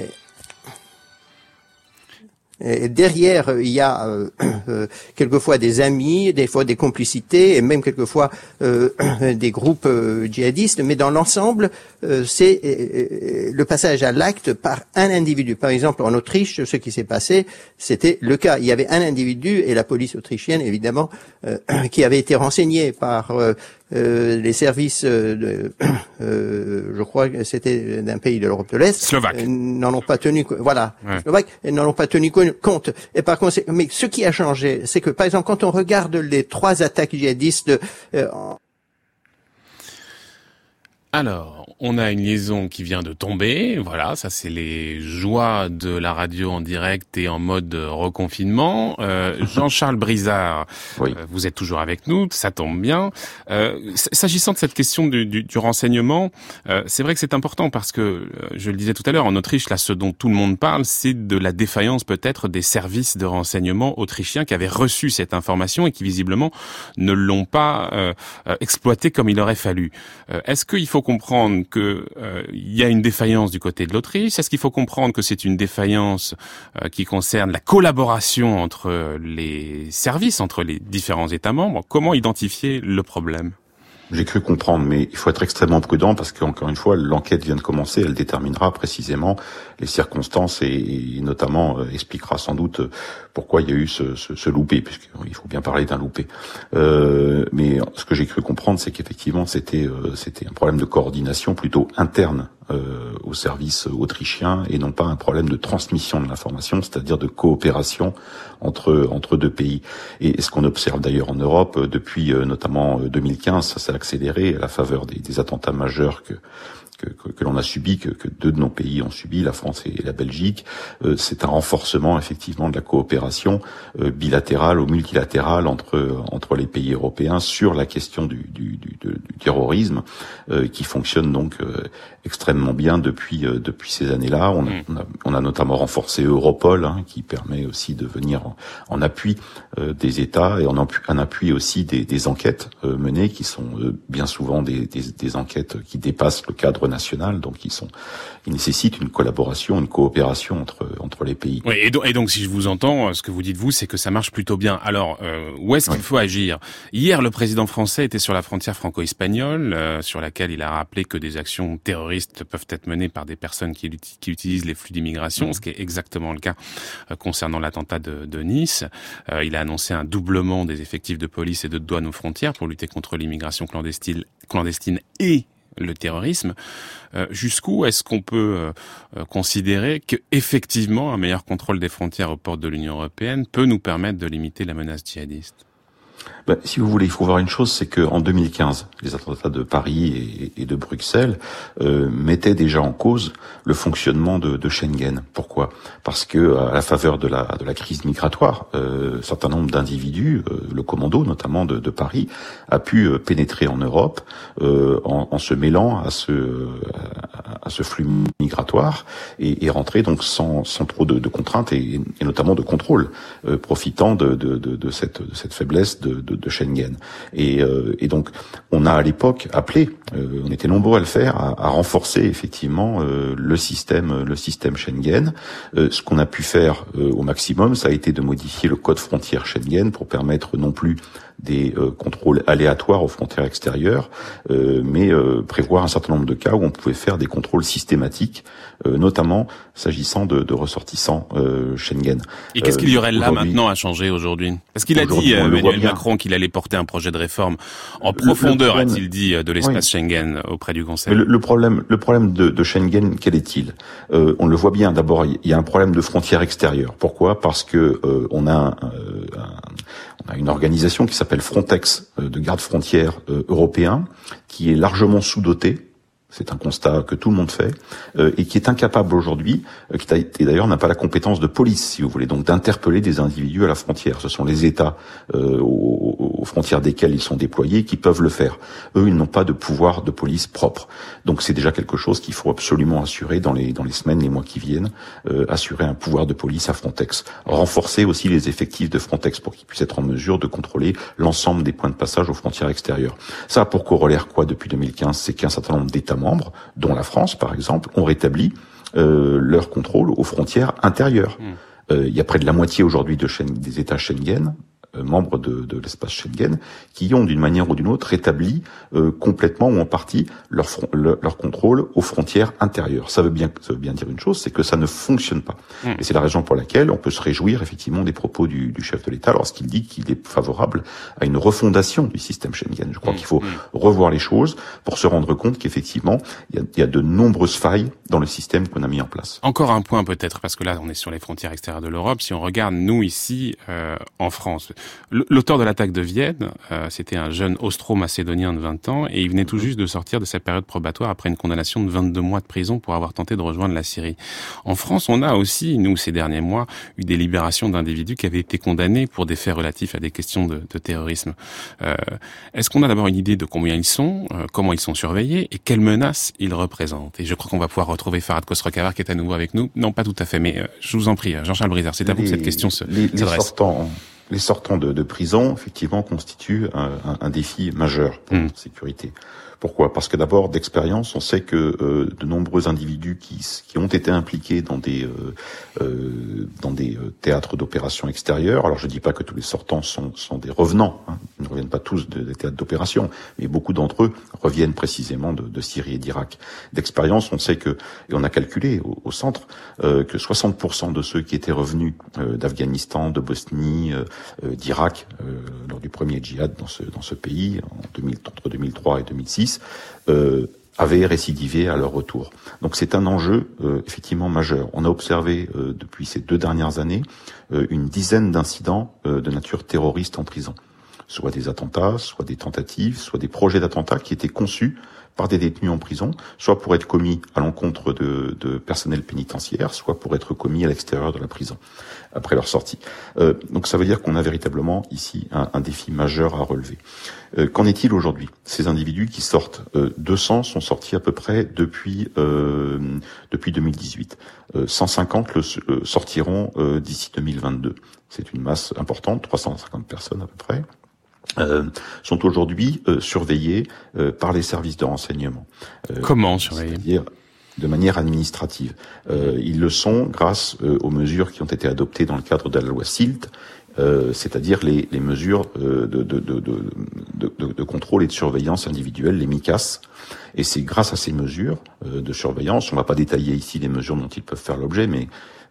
Et derrière, il y a euh, euh, quelquefois des amis, des fois des complicités, et même quelquefois euh, des groupes euh, djihadistes. Mais dans l'ensemble, euh, c'est euh, le passage à l'acte par un individu. Par exemple, en Autriche, ce qui s'est passé, c'était le cas. Il y avait un individu, et la police autrichienne, évidemment, euh, qui avait été renseignée par euh, euh, les services, euh, de, euh, je crois que c'était d'un pays de l'Europe de l'Est, Slovaque, euh, n'en ont pas tenu, voilà, ouais. Slovaque, n'en ont pas tenu compte. Et par conséquent, mais ce qui a changé, c'est que par exemple, quand on regarde les trois attaques djihadistes, euh, alors, on a une liaison qui vient de tomber. Voilà, ça c'est les joies de la radio en direct et en mode reconfinement. Euh, Jean-Charles Brizard, oui. euh, vous êtes toujours avec nous, ça tombe bien. Euh, s'agissant de cette question du, du, du renseignement, euh, c'est vrai que c'est important parce que, euh, je le disais tout à l'heure, en Autriche, là, ce dont tout le monde parle, c'est de la défaillance peut-être des services de renseignement autrichiens qui avaient reçu cette information et qui visiblement ne l'ont pas euh, exploité comme il aurait fallu. Euh, est-ce qu'il faut comprendre que euh, il y a une défaillance du côté de l'Autriche? Est-ce qu'il faut comprendre que c'est une défaillance euh, qui concerne la collaboration entre les services, entre les différents États membres? Comment identifier le problème? J'ai cru comprendre, mais il faut être extrêmement prudent parce qu'encore une fois, l'enquête vient de commencer, elle déterminera précisément les circonstances et, et notamment euh, expliquera sans doute pourquoi il y a eu ce, ce, ce loupé, puisqu'il faut bien parler d'un loupé. Euh, mais ce que j'ai cru comprendre, c'est qu'effectivement, c'était euh, c'était un problème de coordination plutôt interne euh, au service autrichien et non pas un problème de transmission de l'information, c'est-à-dire de coopération entre entre deux pays. Et ce qu'on observe d'ailleurs en Europe depuis euh, notamment deux mille quinze, ça s'est accéléré à la faveur des, des attentats majeurs que que, que, que l'on a subi, que, que deux de nos pays ont subi, la France et la Belgique. Euh, c'est un renforcement effectivement de la coopération euh, bilatérale ou multilatérale entre entre les pays européens sur la question du, du, du, du terrorisme, euh, qui fonctionne donc euh, extrêmement bien depuis euh, depuis ces années-là. On a, on a, on a notamment renforcé Europol, hein, qui permet aussi de venir en, en appui euh, des États et en, en appui aussi des, des enquêtes euh, menées, qui sont euh, bien souvent des, des, des enquêtes qui dépassent le cadre national, donc ils sont, ils nécessitent une collaboration, une coopération entre entre les pays. Oui, et donc, et donc si je vous entends, ce que vous dites vous, c'est que ça marche plutôt bien. Alors, euh, où est-ce qu'il oui. faut agir ? Hier, le président français était sur la frontière franco-espagnole, euh, sur laquelle il a rappelé que des actions terroristes peuvent être menées par des personnes qui, qui utilisent les flux d'immigration, mmh. ce qui est exactement le cas euh, concernant l'attentat de, de Nice. Euh, il a annoncé un doublement des effectifs de police et de douane aux frontières pour lutter contre l'immigration clandestine, clandestine et le terrorisme. Euh, jusqu'où est-ce qu'on peut euh, considérer que effectivement un meilleur contrôle des frontières aux portes de l'Union européenne peut nous permettre de limiter la menace djihadiste ? Ben, si vous voulez, il faut voir une chose, c'est que en deux mille quinze, les attentats de Paris et, et de Bruxelles euh, mettaient déjà en cause le fonctionnement de, de Schengen. Pourquoi ? Parce que à la faveur de la, de la crise migratoire, euh, un certain nombre d'individus, euh, le commando notamment de, de Paris, a pu euh, pénétrer en Europe euh, en, en se mêlant à ce, euh, à ce flux migratoire et, et rentrer donc sans, sans trop de, de contraintes et, et notamment de contrôle, euh, profitant de, de, de, de, cette, de cette faiblesse de, de de Schengen. Et, euh, et donc, on a à l'époque appelé, euh, on était nombreux à le faire, à, à renforcer effectivement euh, le système, le système Schengen. Euh, ce qu'on a pu faire euh, au maximum, ça a été de modifier le code frontière Schengen pour permettre non plus des euh, contrôles aléatoires aux frontières extérieures, euh, mais euh, prévoir un certain nombre de cas où on pouvait faire des contrôles systématiques, euh, notamment s'agissant de, de ressortissants euh, Schengen. Et qu'est-ce qu'il y aurait euh, là maintenant à changer aujourd'hui ? Parce qu'il a dit, euh, Emmanuel Macron, qu'il allait porter un projet de réforme en le, profondeur, le problème, a-t-il dit, de l'espace oui. Schengen auprès du Conseil. Mais le, le problème, le problème de, de Schengen, quel est-il ? euh, On le voit bien. D'abord, il y a un problème de frontières extérieures. Pourquoi ? Parce que euh, on a un, un On a une organisation qui s'appelle Frontex, euh, de garde-frontières euh, européen, qui est largement sous-dotée. C'est un constat que tout le monde fait, euh, et qui est incapable aujourd'hui, euh, qui et d'ailleurs n'a pas la compétence de police, si vous voulez, donc d'interpeller des individus à la frontière. Ce sont les États euh, aux, aux frontières desquels ils sont déployés qui peuvent le faire. Eux, ils n'ont pas de pouvoir de police propre. Donc c'est déjà quelque chose qu'il faut absolument assurer dans les dans les semaines, les mois qui viennent, euh, assurer un pouvoir de police à Frontex. Renforcer aussi les effectifs de Frontex pour qu'ils puissent être en mesure de contrôler l'ensemble des points de passage aux frontières extérieures. Ça a pour corollaire quoi depuis deux mille quinze ? C'est qu'un certain nombre d'États membres, dont la France par exemple, ont rétabli euh, leur contrôle aux frontières intérieures. Mmh. Euh, il y a près de la moitié aujourd'hui de Schengen, des États Schengen, euh, membres de, de l'espace Schengen, qui ont d'une manière ou d'une autre rétabli euh, complètement ou en partie leur, front, leur, leur contrôle aux frontières intérieures. Ça veut bien, ça veut bien dire une chose, c'est que ça ne fonctionne pas. Mmh. Et c'est la raison pour laquelle on peut se réjouir effectivement des propos du, du chef de l'État lorsqu'il dit qu'il est favorable à une refondation du système Schengen. Je crois mmh. qu'il faut mmh. revoir les choses pour se rendre compte qu'effectivement il y a, il y a de nombreuses failles dans le système qu'on a mis en place. Encore un point peut-être, parce que là on est sur les frontières extérieures de l'Europe. Si on regarde nous ici euh, en France, l'auteur de l'attaque de Vienne, euh, c'était un jeune austro-macédonien de vingt ans et il venait tout juste de sortir de sa période probatoire après une condamnation de vingt-deux mois de prison pour avoir tenté de rejoindre la Syrie. En France, on a aussi, nous, ces derniers mois, eu des libérations d'individus qui avaient été condamnés pour des faits relatifs à des questions de, de terrorisme. Euh, est-ce qu'on a d'abord une idée de combien ils sont, euh, comment ils sont surveillés et quelles menaces ils représentent ? Et je crois qu'on va pouvoir retrouver Farhad Khosrow-Khavar qui est à nouveau avec nous. Non, pas tout à fait, mais euh, je vous en prie, Jean-Charles Brizard, c'est à vous que cette question se, les, les s'adresse. Sortants, les sortants de, de prison, effectivement, constituent un, un, un défi majeur pour mmh. notre sécurité. Pourquoi ? Parce que d'abord, d'expérience, on sait que euh, de nombreux individus qui, qui ont été impliqués dans des euh, euh, dans des euh, théâtres d'opérations extérieures. Alors, je dis pas que tous les sortants sont, sont des revenants. Hein, ils ne reviennent pas tous de, des théâtres d'opération, mais beaucoup d'entre eux reviennent précisément de, de Syrie et d'Irak. D'expérience, on sait que, et on a calculé au, au centre, euh, que soixante pour cent de ceux qui étaient revenus euh, d'Afghanistan, de Bosnie, euh, euh, d'Irak, euh, lors du premier djihad dans ce dans ce pays, en deux mille, entre deux mille trois et deux mille six, Euh, avaient récidivé à leur retour. Donc c'est un enjeu euh, effectivement majeur. On a observé euh, depuis ces deux dernières années euh, une dizaine d'incidents euh, de nature terroriste en prison. Soit des attentats, soit des tentatives, soit des projets d'attentats qui étaient conçus par des détenus en prison, soit pour être commis à l'encontre de, de personnel pénitentiaire, soit pour être commis à l'extérieur de la prison, après leur sortie. Euh, donc ça veut dire qu'on a véritablement ici un, un défi majeur à relever. Euh, qu'en est-il aujourd'hui? Ces individus qui sortent, euh, deux cents sont sortis à peu près depuis euh, depuis deux mille dix-huit. Euh, cent cinquante le, euh, sortiront euh, d'ici deux mille vingt-deux. C'est une masse importante, trois cent cinquante personnes à peu près. Euh, sont aujourd'hui euh, surveillés euh, par les services de renseignement. Euh, Comment surveillés? C'est-à-dire de manière administrative. Euh, ils le sont grâce euh, aux mesures qui ont été adoptées dans le cadre de la loi SILT, euh, c'est-à-dire les, les mesures euh, de, de, de, de, de, de contrôle et de surveillance individuelle, les MICAS. Et c'est grâce à ces mesures euh, de surveillance, on ne va pas détailler ici les mesures dont ils peuvent faire l'objet, mais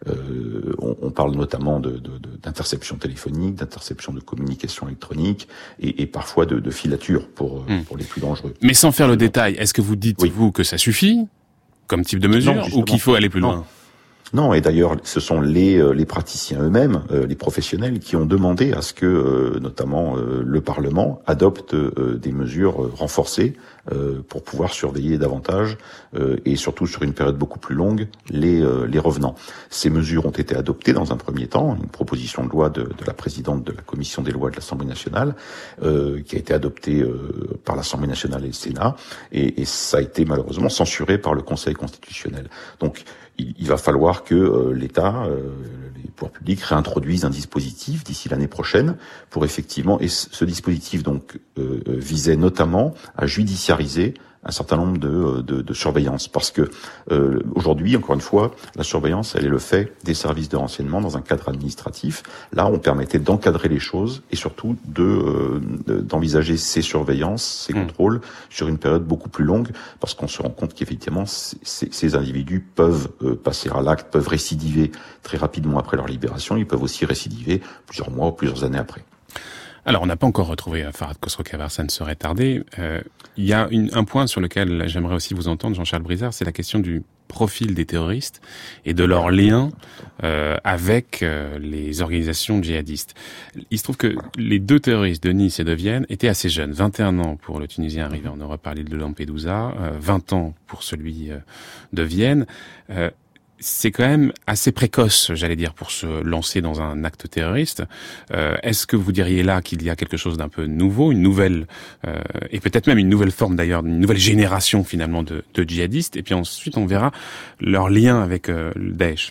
Euh, on, on parle notamment de, de, de, d'interception téléphonique, d'interception de communication électronique et, et parfois de, de filature pour, mmh. pour les plus dangereux. Mais sans faire le détail, est-ce que vous dites, oui. vous, que ça suffit comme type de mesure non, ou qu'il faut aller plus loin? Non. Non, et d'ailleurs, ce sont les les praticiens eux-mêmes, euh, les professionnels, qui ont demandé à ce que, euh, notamment, euh, le Parlement adopte euh, des mesures euh, renforcées euh, pour pouvoir surveiller davantage euh, et surtout sur une période beaucoup plus longue les euh, les revenants. Ces mesures ont été adoptées dans un premier temps, une proposition de loi de, de la présidente de la Commission des lois de l'Assemblée nationale, euh, qui a été adoptée euh, par l'Assemblée nationale et le Sénat, et, et ça a été malheureusement censuré par le Conseil constitutionnel. Donc Il, il va falloir que euh, l'État, euh, les pouvoirs publics réintroduisent un dispositif d'ici l'année prochaine pour effectivement, et ce dispositif donc euh, visait notamment à judiciariser un certain nombre de, de, de surveillances, parce que euh, aujourd'hui, encore une fois, la surveillance, elle est le fait des services de renseignement dans un cadre administratif. Là, on permettait d'encadrer les choses et surtout de, euh, d'envisager ces surveillances, ces mmh. contrôles sur une période beaucoup plus longue, parce qu'on se rend compte qu'effectivement, ces, ces individus peuvent euh, passer à l'acte, peuvent récidiver très rapidement après leur libération. Ils peuvent aussi récidiver plusieurs mois ou plusieurs années après. Alors, on n'a pas encore retrouvé Farhad Khosrow-Khabar, ça ne serait tardé. Euh, il y a une, un point sur lequel j'aimerais aussi vous entendre, Jean-Charles Brizard, c'est la question du profil des terroristes et de leur lien euh, avec euh, les organisations djihadistes. Il se trouve que les deux terroristes de Nice et de Vienne étaient assez jeunes, vingt et un ans pour le Tunisien arrivé en Europe par l'île de Lampedusa, euh, vingt ans pour celui euh, de Vienne. Euh, C'est quand même assez précoce, j'allais dire, pour se lancer dans un acte terroriste. Euh, est-ce que vous diriez là qu'il y a quelque chose d'un peu nouveau, une nouvelle, euh, et peut-être même une nouvelle forme d'ailleurs, une nouvelle génération finalement de, de djihadistes, et puis ensuite on verra leur lien avec euh, le Daesh?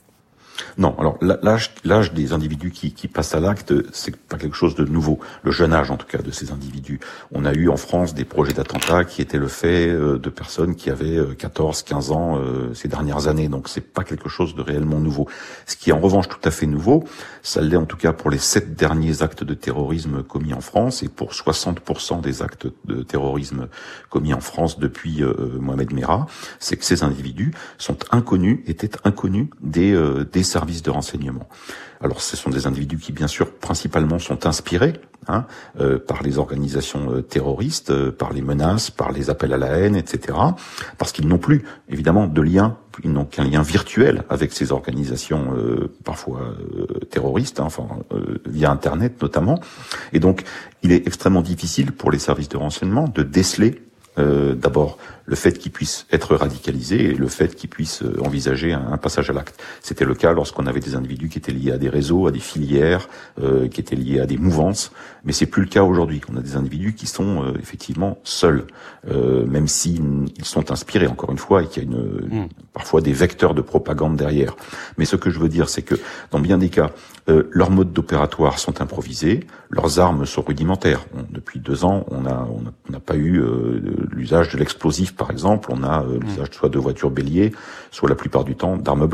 Non, alors l'âge, l'âge des individus qui, qui passent à l'acte, c'est pas quelque chose de nouveau. Le jeune âge, en tout cas, de ces individus. On a eu en France des projets d'attentats qui étaient le fait de personnes qui avaient quatorze, quinze ans euh, ces dernières années. Donc c'est pas quelque chose de réellement nouveau. Ce qui est en revanche tout à fait nouveau, ça l'est en tout cas pour les sept derniers actes de terrorisme commis en France et pour soixante pour cent des actes de terrorisme commis en France depuis euh, Mohamed Merah, c'est que ces individus sont inconnus, étaient inconnus des, euh, des services de renseignement. Alors, ce sont des individus qui, bien sûr, principalement sont inspirés hein, euh, par les organisations euh, terroristes, euh, par les menaces, par les appels à la haine, et cetera. Parce qu'ils n'ont plus, évidemment, de lien, ils n'ont qu'un lien virtuel avec ces organisations euh, parfois euh, terroristes, hein, enfin euh, via Internet notamment. Et donc, il est extrêmement difficile pour les services de renseignement de déceler Euh, d'abord le fait qu'ils puissent être radicalisés et le fait qu'ils puissent euh, envisager un, un passage à l'acte. C'était le cas lorsqu'on avait des individus qui étaient liés à des réseaux, à des filières, euh, qui étaient liés à des mouvances, mais c'est plus le cas aujourd'hui. On a des individus qui sont euh, effectivement seuls, euh, même s'ils ils sont inspirés, encore une fois, et qu'il y a une, mmh. parfois des vecteurs de propagande derrière. Mais ce que je veux dire, c'est que dans bien des cas, euh, leurs modes d'opératoire sont improvisés, leurs armes sont rudimentaires. On, depuis deux ans, on a on n'a on a pas eu euh, l'usage de l'explosif, par exemple. On a euh, l'usage soit de voitures béliers, soit la plupart du temps d'armes blanches.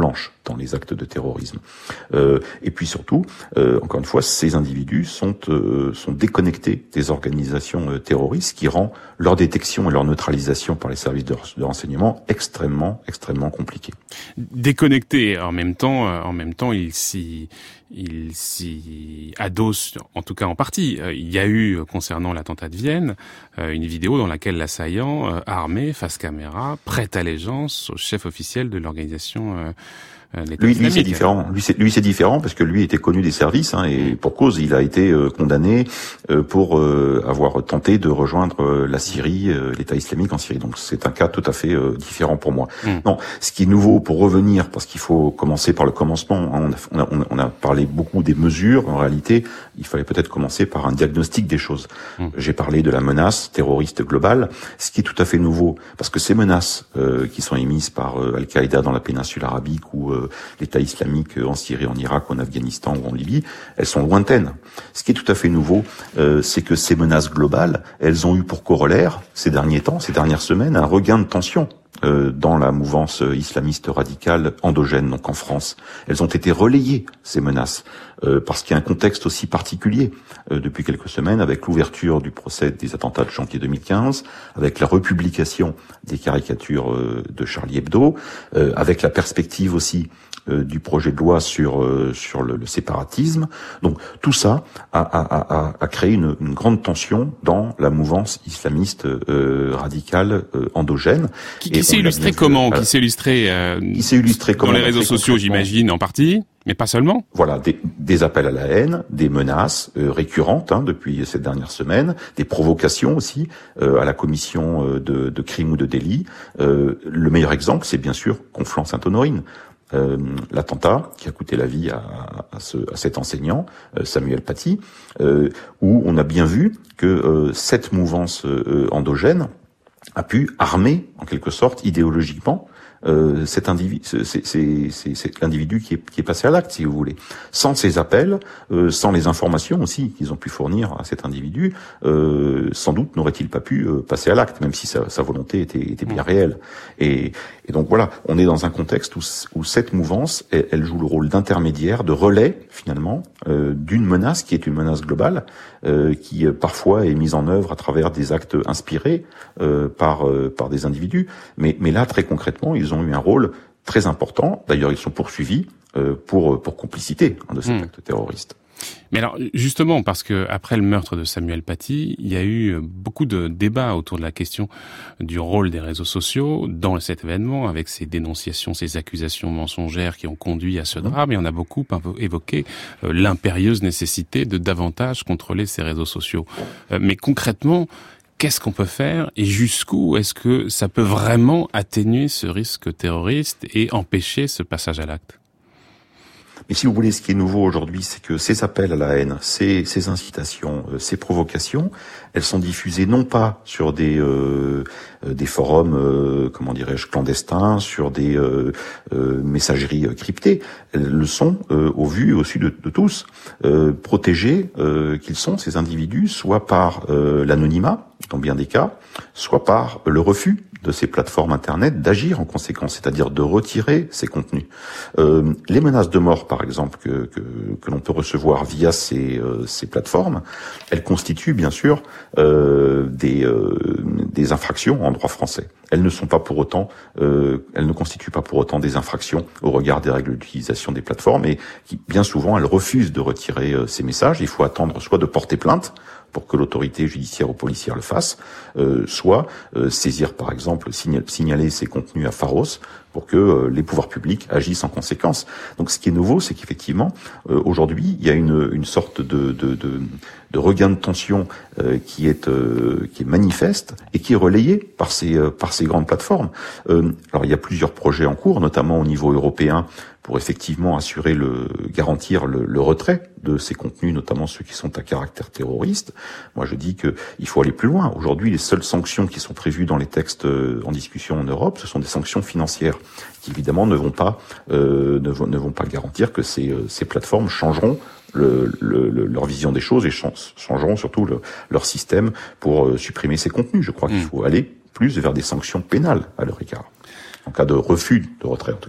dans les actes de terrorisme. Euh, et puis surtout, euh, encore une fois, ces individus sont euh, sont déconnectés des organisations euh, terroristes, qui rend leur détection et leur neutralisation par les services de, de renseignement extrêmement extrêmement compliqué. Déconnectés, en même temps, en même temps, ils s'y il s'y adosse, en tout cas en partie. Il y a eu, concernant l'attentat de Vienne, une vidéo dans laquelle l'assaillant, armé, face caméra, prête allégeance au chef officiel de l'organisation Lui, lui c'est différent. Lui, c'est lui, c'est différent parce que lui était connu des services, hein, et pour cause, il a été euh, condamné euh, pour euh, avoir tenté de rejoindre euh, la Syrie, euh, l'État islamique en Syrie. Donc, c'est un cas tout à fait euh, différent pour moi. Mm. Non, ce qui est nouveau, pour revenir, parce qu'il faut commencer par le commencement. Hein, on, a, on, a, on a parlé beaucoup des mesures. En réalité, il fallait peut-être commencer par un diagnostic des choses. Mm. J'ai parlé de la menace terroriste globale, ce qui est tout à fait nouveau, parce que ces menaces euh, qui sont émises par euh, Al-Qaïda dans la péninsule arabique ou euh, l'État islamique en Syrie, en Irak, en Afghanistan ou en Libye, elles sont lointaines. Ce qui est tout à fait nouveau, euh, c'est que ces menaces globales, elles ont eu pour corollaire, ces derniers temps, ces dernières semaines, un regain de tension euh, dans la mouvance islamiste radicale endogène, donc en France. Elles ont été relayées, ces menaces, euh, parce qu'il y a un contexte aussi particulier euh, depuis quelques semaines, avec l'ouverture du procès des attentats de janvier deux mille quinze, avec la republication des caricatures euh, de Charlie Hebdo, euh, avec la perspective aussi euh, du projet de loi sur euh, sur le, le séparatisme. Donc tout ça a, a, a, a créé une, une grande tension dans la mouvance islamiste euh, radicale euh, endogène. Qui, qui s'est illustré comment euh, Qui s'est illustré, euh, qui s'est illustré dans les réseaux sociaux, j'imagine, en partie, mais pas seulement. Voilà, des, des appels à la haine, des menaces euh, récurrentes hein, depuis ces dernières semaines, des provocations aussi euh, à la commission euh, de, de crimes ou de délits. Euh, le meilleur exemple, c'est bien sûr Conflans-Sainte-Honorine. Euh, l'attentat qui a coûté la vie à, à, ce, à cet enseignant, euh, Samuel Paty, euh, où on a bien vu que euh, cette mouvance euh, endogène a pu armer, en quelque sorte, idéologiquement, euh, cet individu, c'est, c'est, c'est, c'est l'individu qui est, qui est passé à l'acte, si vous voulez. Sans ces appels, euh, sans les informations aussi qu'ils ont pu fournir à cet individu, euh, sans doute n'aurait-il pas pu euh, passer à l'acte, même si sa, sa volonté était, était bien réelle. Et, et donc voilà, on est dans un contexte où, où cette mouvance, elle, elle joue le rôle d'intermédiaire, de relais, finalement, euh, d'une menace qui est une menace globale, euh, qui euh, parfois est mise en œuvre à travers des actes inspirés euh, par, euh, par des individus. Mais, mais là, très concrètement, ils ont eu un rôle très important. D'ailleurs, ils sont poursuivis euh, pour, pour complicité hein, de cet mmh. acte terroriste. Mais alors, justement, parce que après le meurtre de Samuel Paty, il y a eu beaucoup de débats autour de la question du rôle des réseaux sociaux dans cet événement, avec ces dénonciations, ces accusations mensongères qui ont conduit à ce drame. Et on a beaucoup évoqué euh, l'impérieuse nécessité de davantage contrôler ces réseaux sociaux. Euh, mais concrètement, qu'est-ce qu'on peut faire et jusqu'où est-ce que ça peut vraiment atténuer ce risque terroriste et empêcher ce passage à l'acte ? Mais si vous voulez, ce qui est nouveau aujourd'hui, c'est que ces appels à la haine, ces, ces incitations, euh, ces provocations, elles sont diffusées non pas sur des euh, des forums, euh, comment dirais-je, clandestins, sur des euh, euh, messageries cryptées. Elles le sont euh, au vu et au su de, de tous, euh, protégés euh, qu'ils sont, ces individus, soit par euh, l'anonymat, dans bien des cas, soit par le refus de ces plateformes Internet d'agir en conséquence, c'est-à-dire de retirer ces contenus. Euh, les menaces de mort, par exemple, que, que, que l'on peut recevoir via ces, euh, ces plateformes, elles constituent bien sûr euh, des, euh, des infractions en droit français. Elles ne sont pas pour autant, euh, elles ne constituent pas pour autant des infractions au regard des règles d'utilisation des plateformes et qui, bien souvent, elles refusent de retirer euh, ces messages. Il faut attendre soit de porter plainte pour que l'autorité judiciaire ou policière le fasse, euh, soit euh, saisir par exemple, signal, signaler ces contenus à Pharos pour que euh, les pouvoirs publics agissent en conséquence. Donc ce qui est nouveau, c'est qu'effectivement, euh, aujourd'hui, il y a une, une sorte de, de, de, de regain de tension euh, qui est euh, qui est manifeste et qui est relayé par ces euh, par ces grandes plateformes. Euh, alors il y a plusieurs projets en cours, notamment au niveau européen, pour effectivement assurer le garantir le, le retrait de ces contenus, notamment ceux qui sont à caractère terroriste. Moi, je dis que il faut aller plus loin. Aujourd'hui, les seules sanctions qui sont prévues dans les textes en discussion en Europe, ce sont des sanctions financières qui évidemment ne vont pas euh, ne, vont, ne vont pas garantir que ces ces plateformes changeront Le, le, le, leur vision des choses et changeront surtout le, leur système pour euh, supprimer ces contenus. Je crois mmh. qu'il faut aller plus vers des sanctions pénales à leur égard, en cas de refus de retrait en tout cas.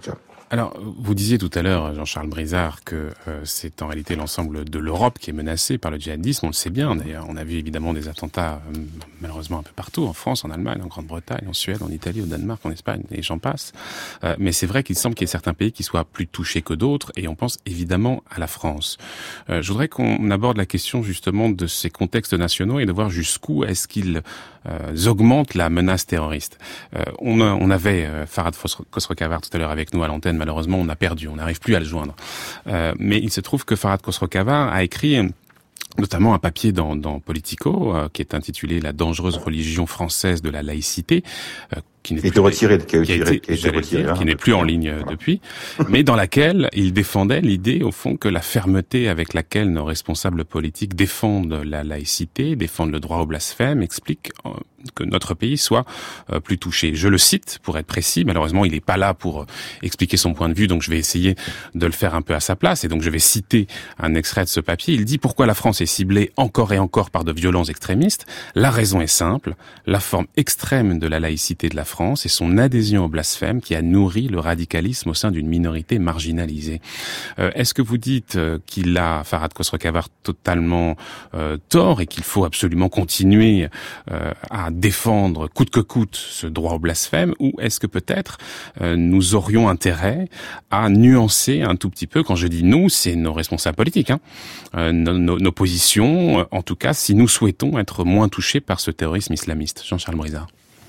Alors, vous disiez tout à l'heure, Jean-Charles Brizard, que euh, c'est en réalité l'ensemble de l'Europe qui est menacée par le djihadisme. On le sait bien, d'ailleurs. On a vu évidemment des attentats, euh, malheureusement un peu partout, en France, en Allemagne, en Grande-Bretagne, en Suède, en Italie, au Danemark, en Espagne, et j'en passe. Euh, mais c'est vrai qu'il semble qu'il y ait certains pays qui soient plus touchés que d'autres, et on pense évidemment à la France. Euh, je voudrais qu'on aborde la question justement de ces contextes nationaux et de voir jusqu'où est-ce qu'ils euh, augmentent la menace terroriste. Euh, on, a, on avait euh, Farhad Khosrow-Khavar tout à l'heure avec nous à l'antenne. Malheureusement, on a perdu, on n'arrive plus à le joindre. Euh, mais il se trouve que Farhad Khosrow-Khavar a écrit notamment un papier dans, dans Politico euh, qui est intitulé « La dangereuse religion française de la laïcité euh, », qui n'est plus, retiré, qui, a qui, a retiré, été, qui, a retiré, dire, hein, qui n'est plus en ligne voilà. depuis, mais dans laquelle il défendait l'idée, au fond, que la fermeté avec laquelle nos responsables politiques défendent la laïcité, défendent le droit au blasphème, explique euh, que notre pays soit euh, plus touché. Je le cite, pour être précis, malheureusement il n'est pas là pour euh, expliquer son point de vue, donc je vais essayer de le faire un peu à sa place, et donc je vais citer un extrait de ce papier. Il dit « Pourquoi la France est ciblée encore et encore par de violents extrémistes ? La raison est simple, la forme extrême de la laïcité de la France et son adhésion au blasphème qui a nourri le radicalisme au sein d'une minorité marginalisée. Euh, est-ce que vous dites euh, qu'il a, Farhad Khosrow-Khavar, totalement euh, tort et qu'il faut absolument continuer euh, à défendre coûte que coûte ce droit au blasphème, ou est-ce que peut-être euh, nous aurions intérêt à nuancer un tout petit peu, quand je dis nous, c'est nos responsables politiques, hein, euh, nos, nos, nos positions, euh, en tout cas si nous souhaitons être moins touchés par ce terrorisme islamiste. Jean-Charles Brizard.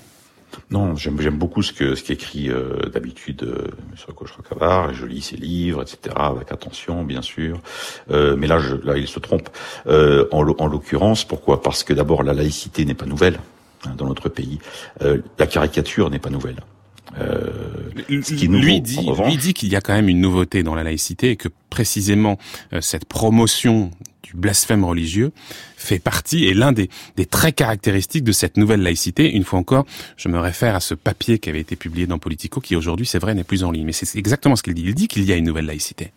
Non, j'aime, j'aime beaucoup ce que ce qu'écrit euh, d'habitude euh, M. Khosrow-Khavar, et je lis ses livres, et cetera, avec attention, bien sûr. Euh, mais là, je, là, il se trompe. Euh, en, en l'occurrence, pourquoi ? Parce que d'abord, la laïcité n'est pas nouvelle hein, dans notre pays. Euh, la caricature n'est pas nouvelle. Euh, ce qui est nouveau, lui dit, en revanche, lui dit qu'il y a quand même une nouveauté dans la laïcité et que précisément euh, cette promotion du blasphème religieux fait partie, et l'un des, des traits caractéristiques de cette nouvelle laïcité. Une fois encore, je me réfère à ce papier qui avait été publié dans Politico, qui aujourd'hui, c'est vrai, n'est plus en ligne. Mais c'est exactement ce qu'il dit. Il dit qu'il y a une nouvelle laïcité.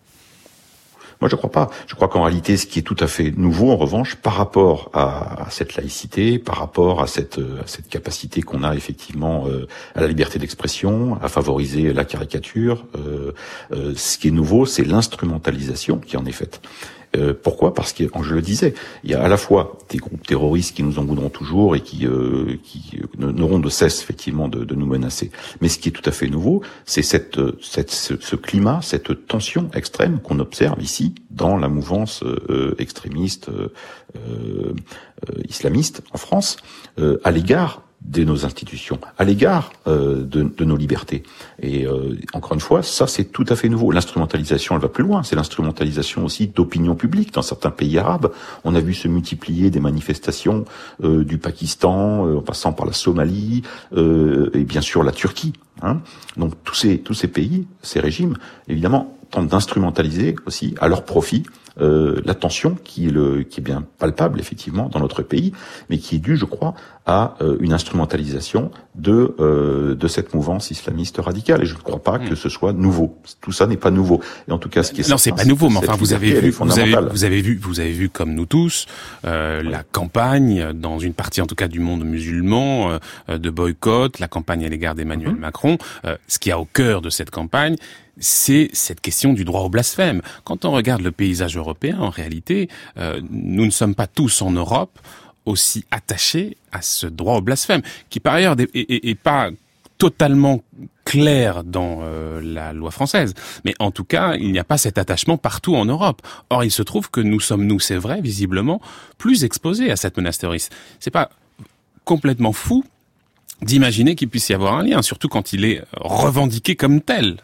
Moi, je crois pas. Je crois qu'en réalité, ce qui est tout à fait nouveau, en revanche, par rapport à, à cette laïcité, par rapport à cette, à cette capacité qu'on a effectivement euh, à la liberté d'expression, à favoriser la caricature, euh, euh, ce qui est nouveau, c'est l'instrumentalisation qui en est faite. Euh, pourquoi ? Parce que, je le disais, il y a à la fois des groupes terroristes qui nous en voudront toujours et qui, euh, qui n'auront de cesse effectivement de, de nous menacer. Mais ce qui est tout à fait nouveau, c'est cette, cette, ce, ce climat, cette tension extrême qu'on observe ici dans la mouvance euh, extrémiste euh, euh, islamiste en France euh, à l'égard de nos institutions, à l'égard euh, de, de nos libertés. Et euh, encore une fois, ça c'est tout à fait nouveau. L'instrumentalisation, elle va plus loin. C'est l'instrumentalisation aussi d'opinion publique dans certains pays arabes. On a vu se multiplier des manifestations euh, du Pakistan, euh, en passant par la Somalie euh, et bien sûr la Turquie. Hein. Donc tous ces tous ces pays, ces régimes, évidemment, tentent d'instrumentaliser aussi à leur profit Euh, la tension qui est, le, qui est bien palpable effectivement dans notre pays, mais qui est due, je crois, à euh, une instrumentalisation de euh, de cette mouvance islamiste radicale. Et je ne crois pas mmh. que ce soit nouveau. Tout ça n'est pas nouveau. Et en tout cas, ce qui est non, certain, c'est pas nouveau. Mais enfin, vous avez vu, vous avez, vous avez vu, vous avez vu comme nous tous euh, oui. la campagne dans une partie, en tout cas, du monde musulman, euh, de boycott, la campagne à l'égard d'Emmanuel mmh. Macron. Euh, ce qui a au cœur de cette campagne, c'est cette question du droit au blasphème. Quand on regarde le paysage européen, en réalité, euh, nous ne sommes pas tous en Europe aussi attachés à ce droit au blasphème, qui par ailleurs est, est, est pas totalement clair dans euh, la loi française. Mais en tout cas, il n'y a pas cet attachement partout en Europe. Or, il se trouve que nous sommes, nous, c'est vrai, visiblement, plus exposés à cette menace terroriste. C'est pas complètement fou d'imaginer qu'il puisse y avoir un lien, surtout quand il est revendiqué comme tel.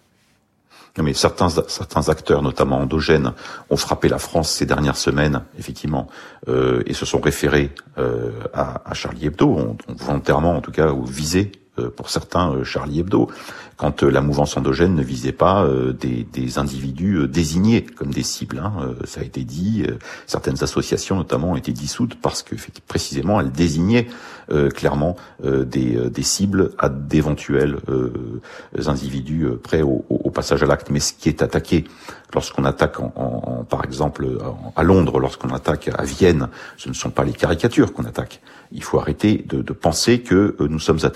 Non, mais certains certains acteurs, notamment endogènes, ont frappé la France ces dernières semaines, effectivement, euh, et se sont référés euh, à, à Charlie Hebdo, ont, ont volontairement, en tout cas, ou visé, euh, pour certains, euh, Charlie Hebdo, quand euh, la mouvance endogène ne visait pas euh, des, des individus euh, désignés comme des cibles. Hein, euh, ça a été dit, euh, certaines associations, notamment, ont été dissoutes parce que, précisément, elles désignaient euh, clairement euh, des, euh, des cibles à d'éventuels euh, individus euh, prêts au, au, au passage à l'acte. Mais ce qui est attaqué lorsqu'on attaque, en, en, en, par exemple, en, à Londres, lorsqu'on attaque à Vienne, ce ne sont pas les caricatures qu'on attaque. Il faut arrêter de, de penser que euh, nous sommes attaqués pour ce que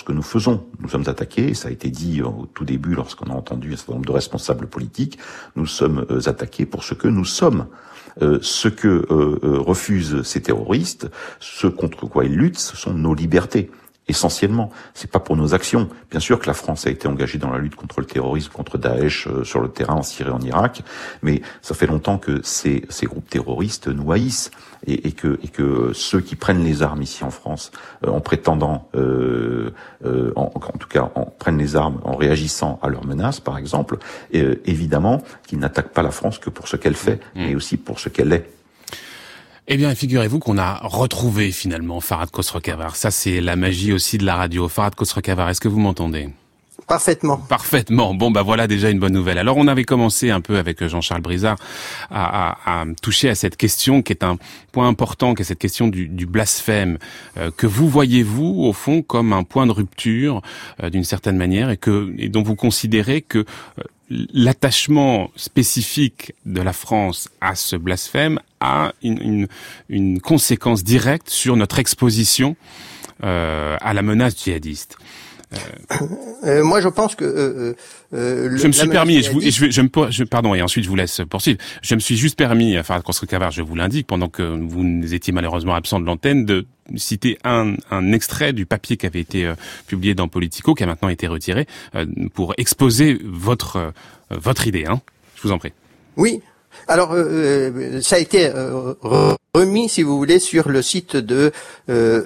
que nous faisons. Nous sommes attaqués, ça a été dit au tout début lorsqu'on a entendu un certain nombre de responsables politiques, nous sommes attaqués pour ce que nous sommes. Euh, ce que euh, euh, refusent ces terroristes, ce contre quoi ils luttent, ce sont nos libertés. Essentiellement, c'est pas pour nos actions. Bien sûr que la France a été engagée dans la lutte contre le terrorisme, contre Daesh euh, sur le terrain en Syrie et en Irak, mais ça fait longtemps que ces, ces groupes terroristes nous haïssent et, et que et que ceux qui prennent les armes ici en France euh, en prétendant, euh, euh, en, en tout cas, en prennent les armes en réagissant à leurs menaces, par exemple, et, euh, évidemment qu'ils n'attaquent pas la France que pour ce qu'elle fait, mmh. mais aussi pour ce qu'elle est. Eh bien, figurez-vous qu'on a retrouvé finalement Farhad Khosrow-Khavar. Ça, c'est la magie aussi de la radio. Farhad Khosrow-Khavar, est-ce que vous m'entendez ? Parfaitement. Parfaitement. Bon, bah voilà déjà une bonne nouvelle. Alors, on avait commencé un peu avec Jean-Charles Brizard à, à, à toucher à cette question qui est un point important, qui est cette question du, du blasphème, euh, que vous voyez-vous au fond comme un point de rupture euh, d'une certaine manière et que et dont vous considérez que euh, l'attachement spécifique de la France à ce blasphème a une, une, une conséquence directe sur notre exposition euh, à la menace djihadiste. Euh... Euh, moi, je pense que euh, euh, je me suis permis, je, vous, je, je me, je, pardon, et ensuite je vous laisse poursuivre. Je me suis juste permis, Farhad Khosrow-Khavar, je vous l'indique, pendant que vous étiez malheureusement absent de l'antenne, de citer un, un extrait du papier qui avait été euh, publié dans Politico, qui a maintenant été retiré, euh, pour exposer votre euh, votre idée. Hein. Je vous en prie. Oui. Alors, euh, ça a été euh, remis, si vous voulez, sur le site de euh,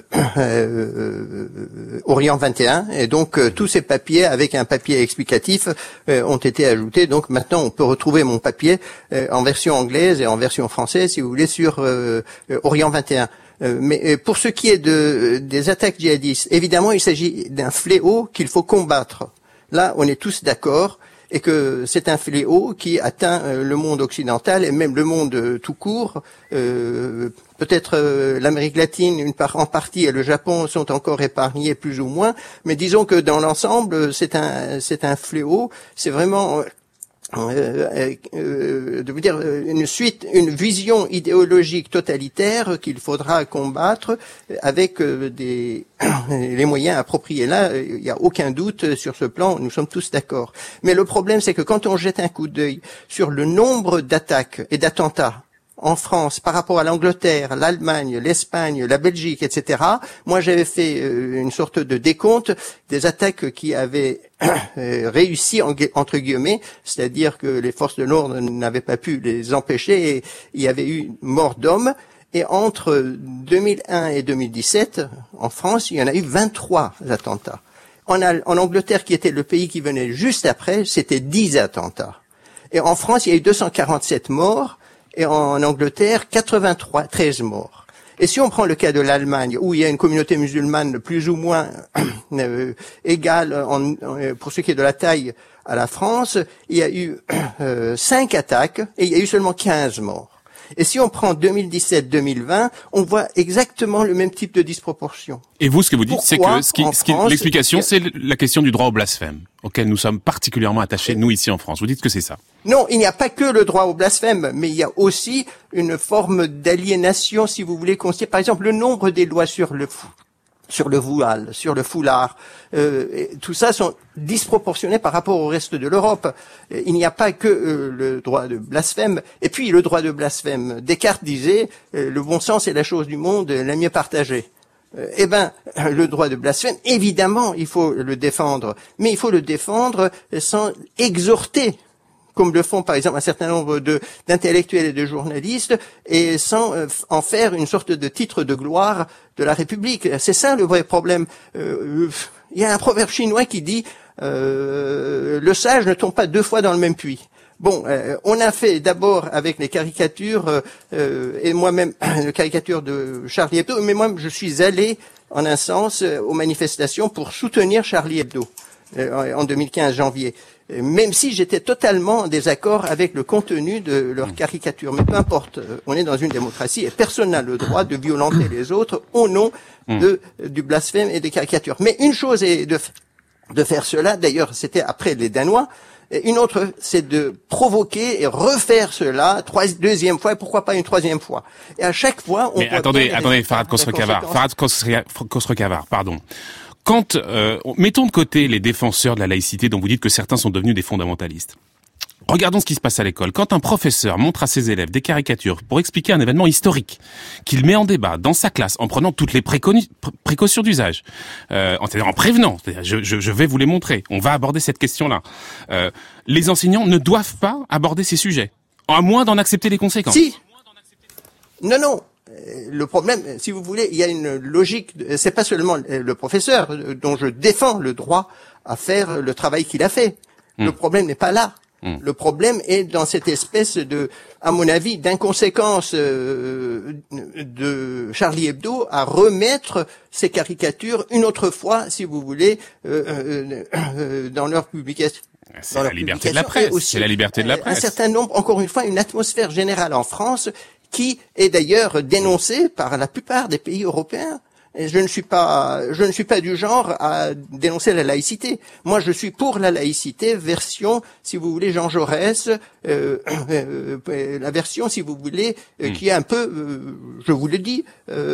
euh, Orient vingt et un, et donc euh, tous ces papiers, avec un papier explicatif, euh, ont été ajoutés. Donc maintenant, on peut retrouver mon papier euh, en version anglaise et en version française, si vous voulez, sur euh, Orient vingt et un. Euh, mais pour ce qui est de des attaques djihadistes, évidemment, il s'agit d'un fléau qu'il faut combattre. Là, on est tous d'accord. Et que c'est un fléau qui atteint euh, le monde occidental et même le monde euh, tout court. Euh, peut-être euh, l'Amérique latine, une part, en partie, et le Japon sont encore épargnés plus ou moins. Mais disons que dans l'ensemble, c'est un, c'est un fléau. C'est vraiment euh, euh, de vous dire une suite, une vision idéologique totalitaire qu'il faudra combattre avec euh, des les moyens appropriés. Là, il n'y a aucun doute sur ce plan, nous sommes tous d'accord. Mais le problème, c'est que quand on jette un coup d'œil sur le nombre d'attaques et d'attentats en France par rapport à l'Angleterre, l'Allemagne, l'Espagne, la Belgique, et cetera. Moi, j'avais fait euh, une sorte de décompte des attaques qui avaient euh, réussi, en, entre guillemets, c'est-à-dire que les forces de l'ordre n'avaient pas pu les empêcher et il y avait eu mort d'hommes. Et entre deux mille un et deux mille dix-sept, en France, il y en a eu vingt-trois attentats. En, en Angleterre, qui était le pays qui venait juste après, c'était dix attentats. Et en France, il y a eu deux cent quarante-sept morts. Et en Angleterre, quatre-vingt-trois, treize morts. Et si on prend le cas de l'Allemagne, où il y a une communauté musulmane plus ou moins euh, égale en, en, pour ce qui est de la taille à la France, il y a eu euh, cinq attaques et il y a eu seulement quinze morts. Et si on prend deux mille dix-sept deux mille vingt, on voit exactement le même type de disproportion. Et vous, ce que vous dites, c'est que ce qui, ce qui, France, l'explication, c'est la question du droit au blasphème, auquel nous sommes particulièrement attachés, nous, ici en France. Vous dites que c'est ça? Non, il n'y a pas que le droit au blasphème, mais il y a aussi une forme d'aliénation, si vous voulez, considérer. Par exemple, le nombre des lois sur le fou. sur le voile, sur le foulard, euh, tout ça sont disproportionnés par rapport au reste de l'Europe. Il n'y a pas que euh, le droit de blasphème. Et puis le droit de blasphème, Descartes disait euh, le bon sens est la chose du monde la mieux partagée. Euh, eh ben, le droit de blasphème, évidemment, il faut le défendre, mais il faut le défendre sans exhorter, comme le font par exemple un certain nombre de d'intellectuels et de journalistes, et sans euh, en faire une sorte de titre de gloire de la République. C'est ça le vrai problème. Euh, il y a un proverbe chinois qui dit euh, le sage ne tombe pas deux fois dans le même puits. Bon, euh, on a fait d'abord avec les caricatures, euh, et moi-même, les caricatures de Charlie Hebdo, mais moi je suis allé en un sens euh, aux manifestations pour soutenir Charlie Hebdo euh, en deux mille quinze, janvier. Même si j'étais totalement en désaccord avec le contenu de leur caricature. Mais peu importe, on est dans une démocratie et personne n'a le droit de violenter les autres au nom de, du blasphème et des caricatures. Mais une chose est de, de faire cela, d'ailleurs c'était après les Danois, et une autre c'est de provoquer et refaire cela, trois, deuxième fois, et pourquoi pas une troisième fois. Et à chaque fois, on Mais attendez, attendez, Farhad Khosrow-Khavar, Farhad Khosrow-Khavar, pardon. Quand, euh, mettons de côté les défenseurs de la laïcité dont vous dites que certains sont devenus des fondamentalistes. Regardons ce qui se passe à l'école. Quand un professeur montre à ses élèves des caricatures pour expliquer un événement historique, qu'il met en débat dans sa classe en prenant toutes les préconi- pr- précautions d'usage, euh, en, en prévenant, c'est-à-dire je, je, je vais vous les montrer, on va aborder cette question-là, euh, les enseignants ne doivent pas aborder ces sujets, à moins d'en accepter les conséquences. Si. Non, non. Le problème, si vous voulez, il y a une logique. C'est pas seulement le professeur dont je défends le droit à faire le travail qu'il a fait. Mmh. Le problème n'est pas là. Mmh. Le problème est dans cette espèce de, à mon avis, d'inconséquence euh, de Charlie Hebdo à remettre ces caricatures une autre fois, si vous voulez, euh, euh, euh, dans leur publication. C'est la liberté de la presse. C'est la liberté de la presse. Un certain nombre, encore une fois, une atmosphère générale en France qui est d'ailleurs dénoncée par la plupart des pays européens. Et je ne suis pas, je ne suis pas du genre à dénoncer la laïcité. Moi, je suis pour la laïcité, version, si vous voulez, Jean Jaurès, euh, euh, la version, si vous voulez, euh, qui est un peu, euh, je vous le dis,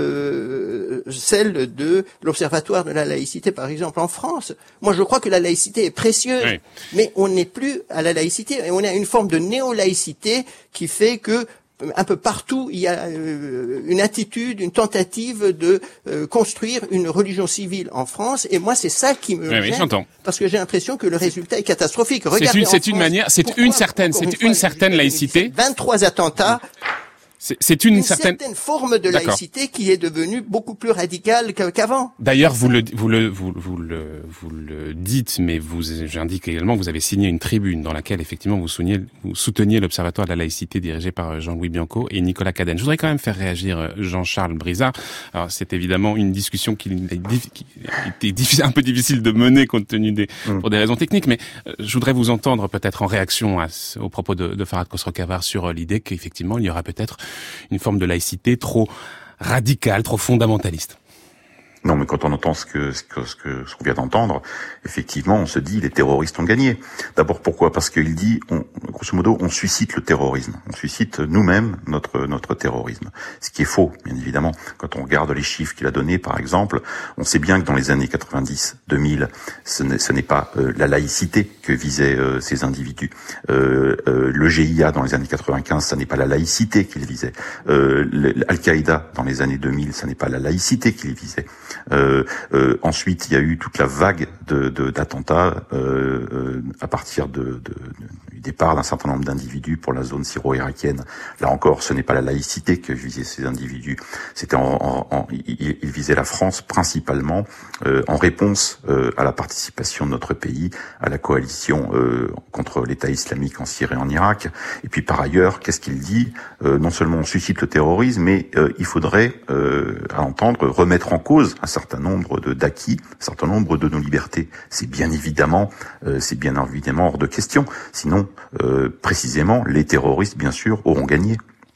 euh, celle de l'Observatoire de la laïcité, par exemple, en France. Moi, je crois que la laïcité est précieuse, oui. Mais on n'est plus à la laïcité, et on est à une forme de néo-laïcité qui fait que un peu partout, il y a euh, une attitude, une tentative de euh, construire une religion civile en France. Et moi, c'est ça qui me oui, gêne, oui, parce que j'ai l'impression que le résultat est catastrophique. Regardez c'est une, c'est une France, manière, c'est pourquoi, une certaine, c'est une, une certaine laïcité. vingt-trois attentats. C'est, c'est une, une certaine... certaine forme de D'accord. laïcité qui est devenue beaucoup plus radicale qu'avant. D'ailleurs, vous le, vous le, vous, vous le, vous le dites, mais vous, j'indique également, vous avez signé une tribune dans laquelle effectivement vous souteniez, vous souteniez l'Observatoire de la laïcité dirigé par Jean-Louis Bianco et Nicolas Cadenne. Je voudrais quand même faire réagir Jean-Charles Brizard. Alors, c'est évidemment une discussion qui, qui était difficile, un peu difficile de mener compte tenu des, mmh. pour des raisons techniques, mais je voudrais vous entendre peut-être en réaction à, aux propos de, de Farhad Khosrow-Khavar sur l'idée qu'effectivement il y aura peut-être une forme de laïcité trop radicale, trop fondamentaliste. Non, mais quand on entend ce que ce que ce que ce qu'on vient d'entendre, effectivement, on se dit les terroristes ont gagné. D'abord, pourquoi ? Parce qu'il dit, on, grosso modo, on suscite le terrorisme, on suscite nous-mêmes notre notre terrorisme. Ce qui est faux, bien évidemment. Quand on regarde les chiffres qu'il a donnés, par exemple, on sait bien que dans les années quatre-vingt-dix, deux mille, ce n'est, ce n'est pas euh, la laïcité que visaient euh, ces individus. Euh, euh, le G I A dans les années quatre-vingt-quinze, ça n'est pas la laïcité qu'il visait. Euh, Al-Qaïda dans les années deux mille, ça n'est pas la laïcité qu'il visait. Euh, euh, ensuite, il y a eu toute la vague de, de, d'attentats euh, euh, à partir de, de, de, du départ d'un certain nombre d'individus pour la zone syro-irakienne. Là encore, ce n'est pas la laïcité que visaient ces individus. C'était en, en, en ils il visaient la France principalement euh, en réponse euh, à la participation de notre pays à la coalition euh, contre l'État islamique en Syrie et en Irak. Et puis par ailleurs, qu'est-ce qu'il dit ? euh, Non seulement on suscite le terrorisme, mais euh, il faudrait, euh, à entendre, remettre en cause un certain nombre de d'acquis, un certain nombre de nos libertés. C'est bien évidemment, euh, c'est bien évidemment hors de question. Sinon, euh, précisément, les terroristes, bien sûr, auront gagné.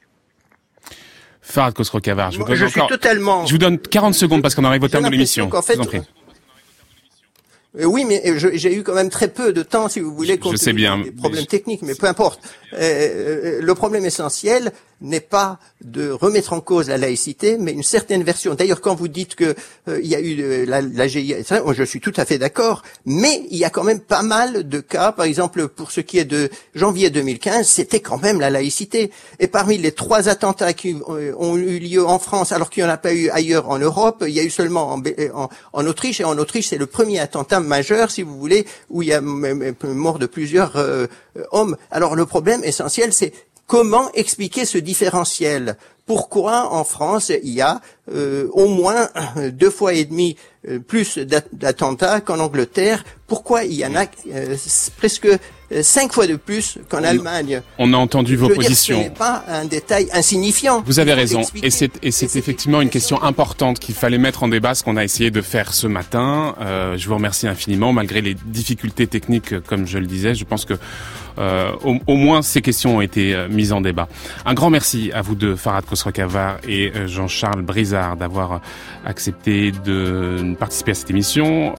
Farhad Khosrow-Khavar, je vous donne je encore, suis totalement. Je vous donne quarante secondes parce qu'on arrive au terme de l'émission. En fait, je vous en prie. Euh, oui, mais je, j'ai eu quand même très peu de temps, si vous voulez, compte tenu des problèmes techniques, mais peu importe. Euh, le problème essentiel n'est pas de remettre en cause la laïcité, mais une certaine version. D'ailleurs, quand vous dites que euh, il y a eu euh, la, la G I A, moi je suis tout à fait d'accord, mais il y a quand même pas mal de cas. Par exemple, pour ce qui est de janvier deux mille quinze, c'était quand même la laïcité. Et parmi les trois attentats qui euh, ont eu lieu en France, alors qu'il n'y en a pas eu ailleurs en Europe, il y a eu seulement en, en, en Autriche, et en Autriche, c'est le premier attentat majeur, si vous voulez, où il y a mort de plusieurs euh, hommes. Alors le problème essentiel, c'est comment expliquer ce différentiel ? Pourquoi en France il y a euh, au moins deux fois et demi euh, plus d'attentats qu'en Angleterre ? Pourquoi il y en a euh, presque cinq fois de plus qu'en on, Allemagne ? On a entendu vos Je veux positions. Dire, ce n'est pas un détail insignifiant. Vous avez raison. Et c'est, et c'est effectivement une question importante qu'il fallait mettre en débat, ce qu'on a essayé de faire ce matin. Euh, je vous remercie infiniment. Malgré les difficultés techniques, comme je le disais, je pense que euh, au, au moins ces questions ont été euh, mises en débat. Un grand merci à vous deux, Farhad Khosrow-Khavar et euh, Jean-Charles Brizard, d'avoir accepté de participer à cette émission.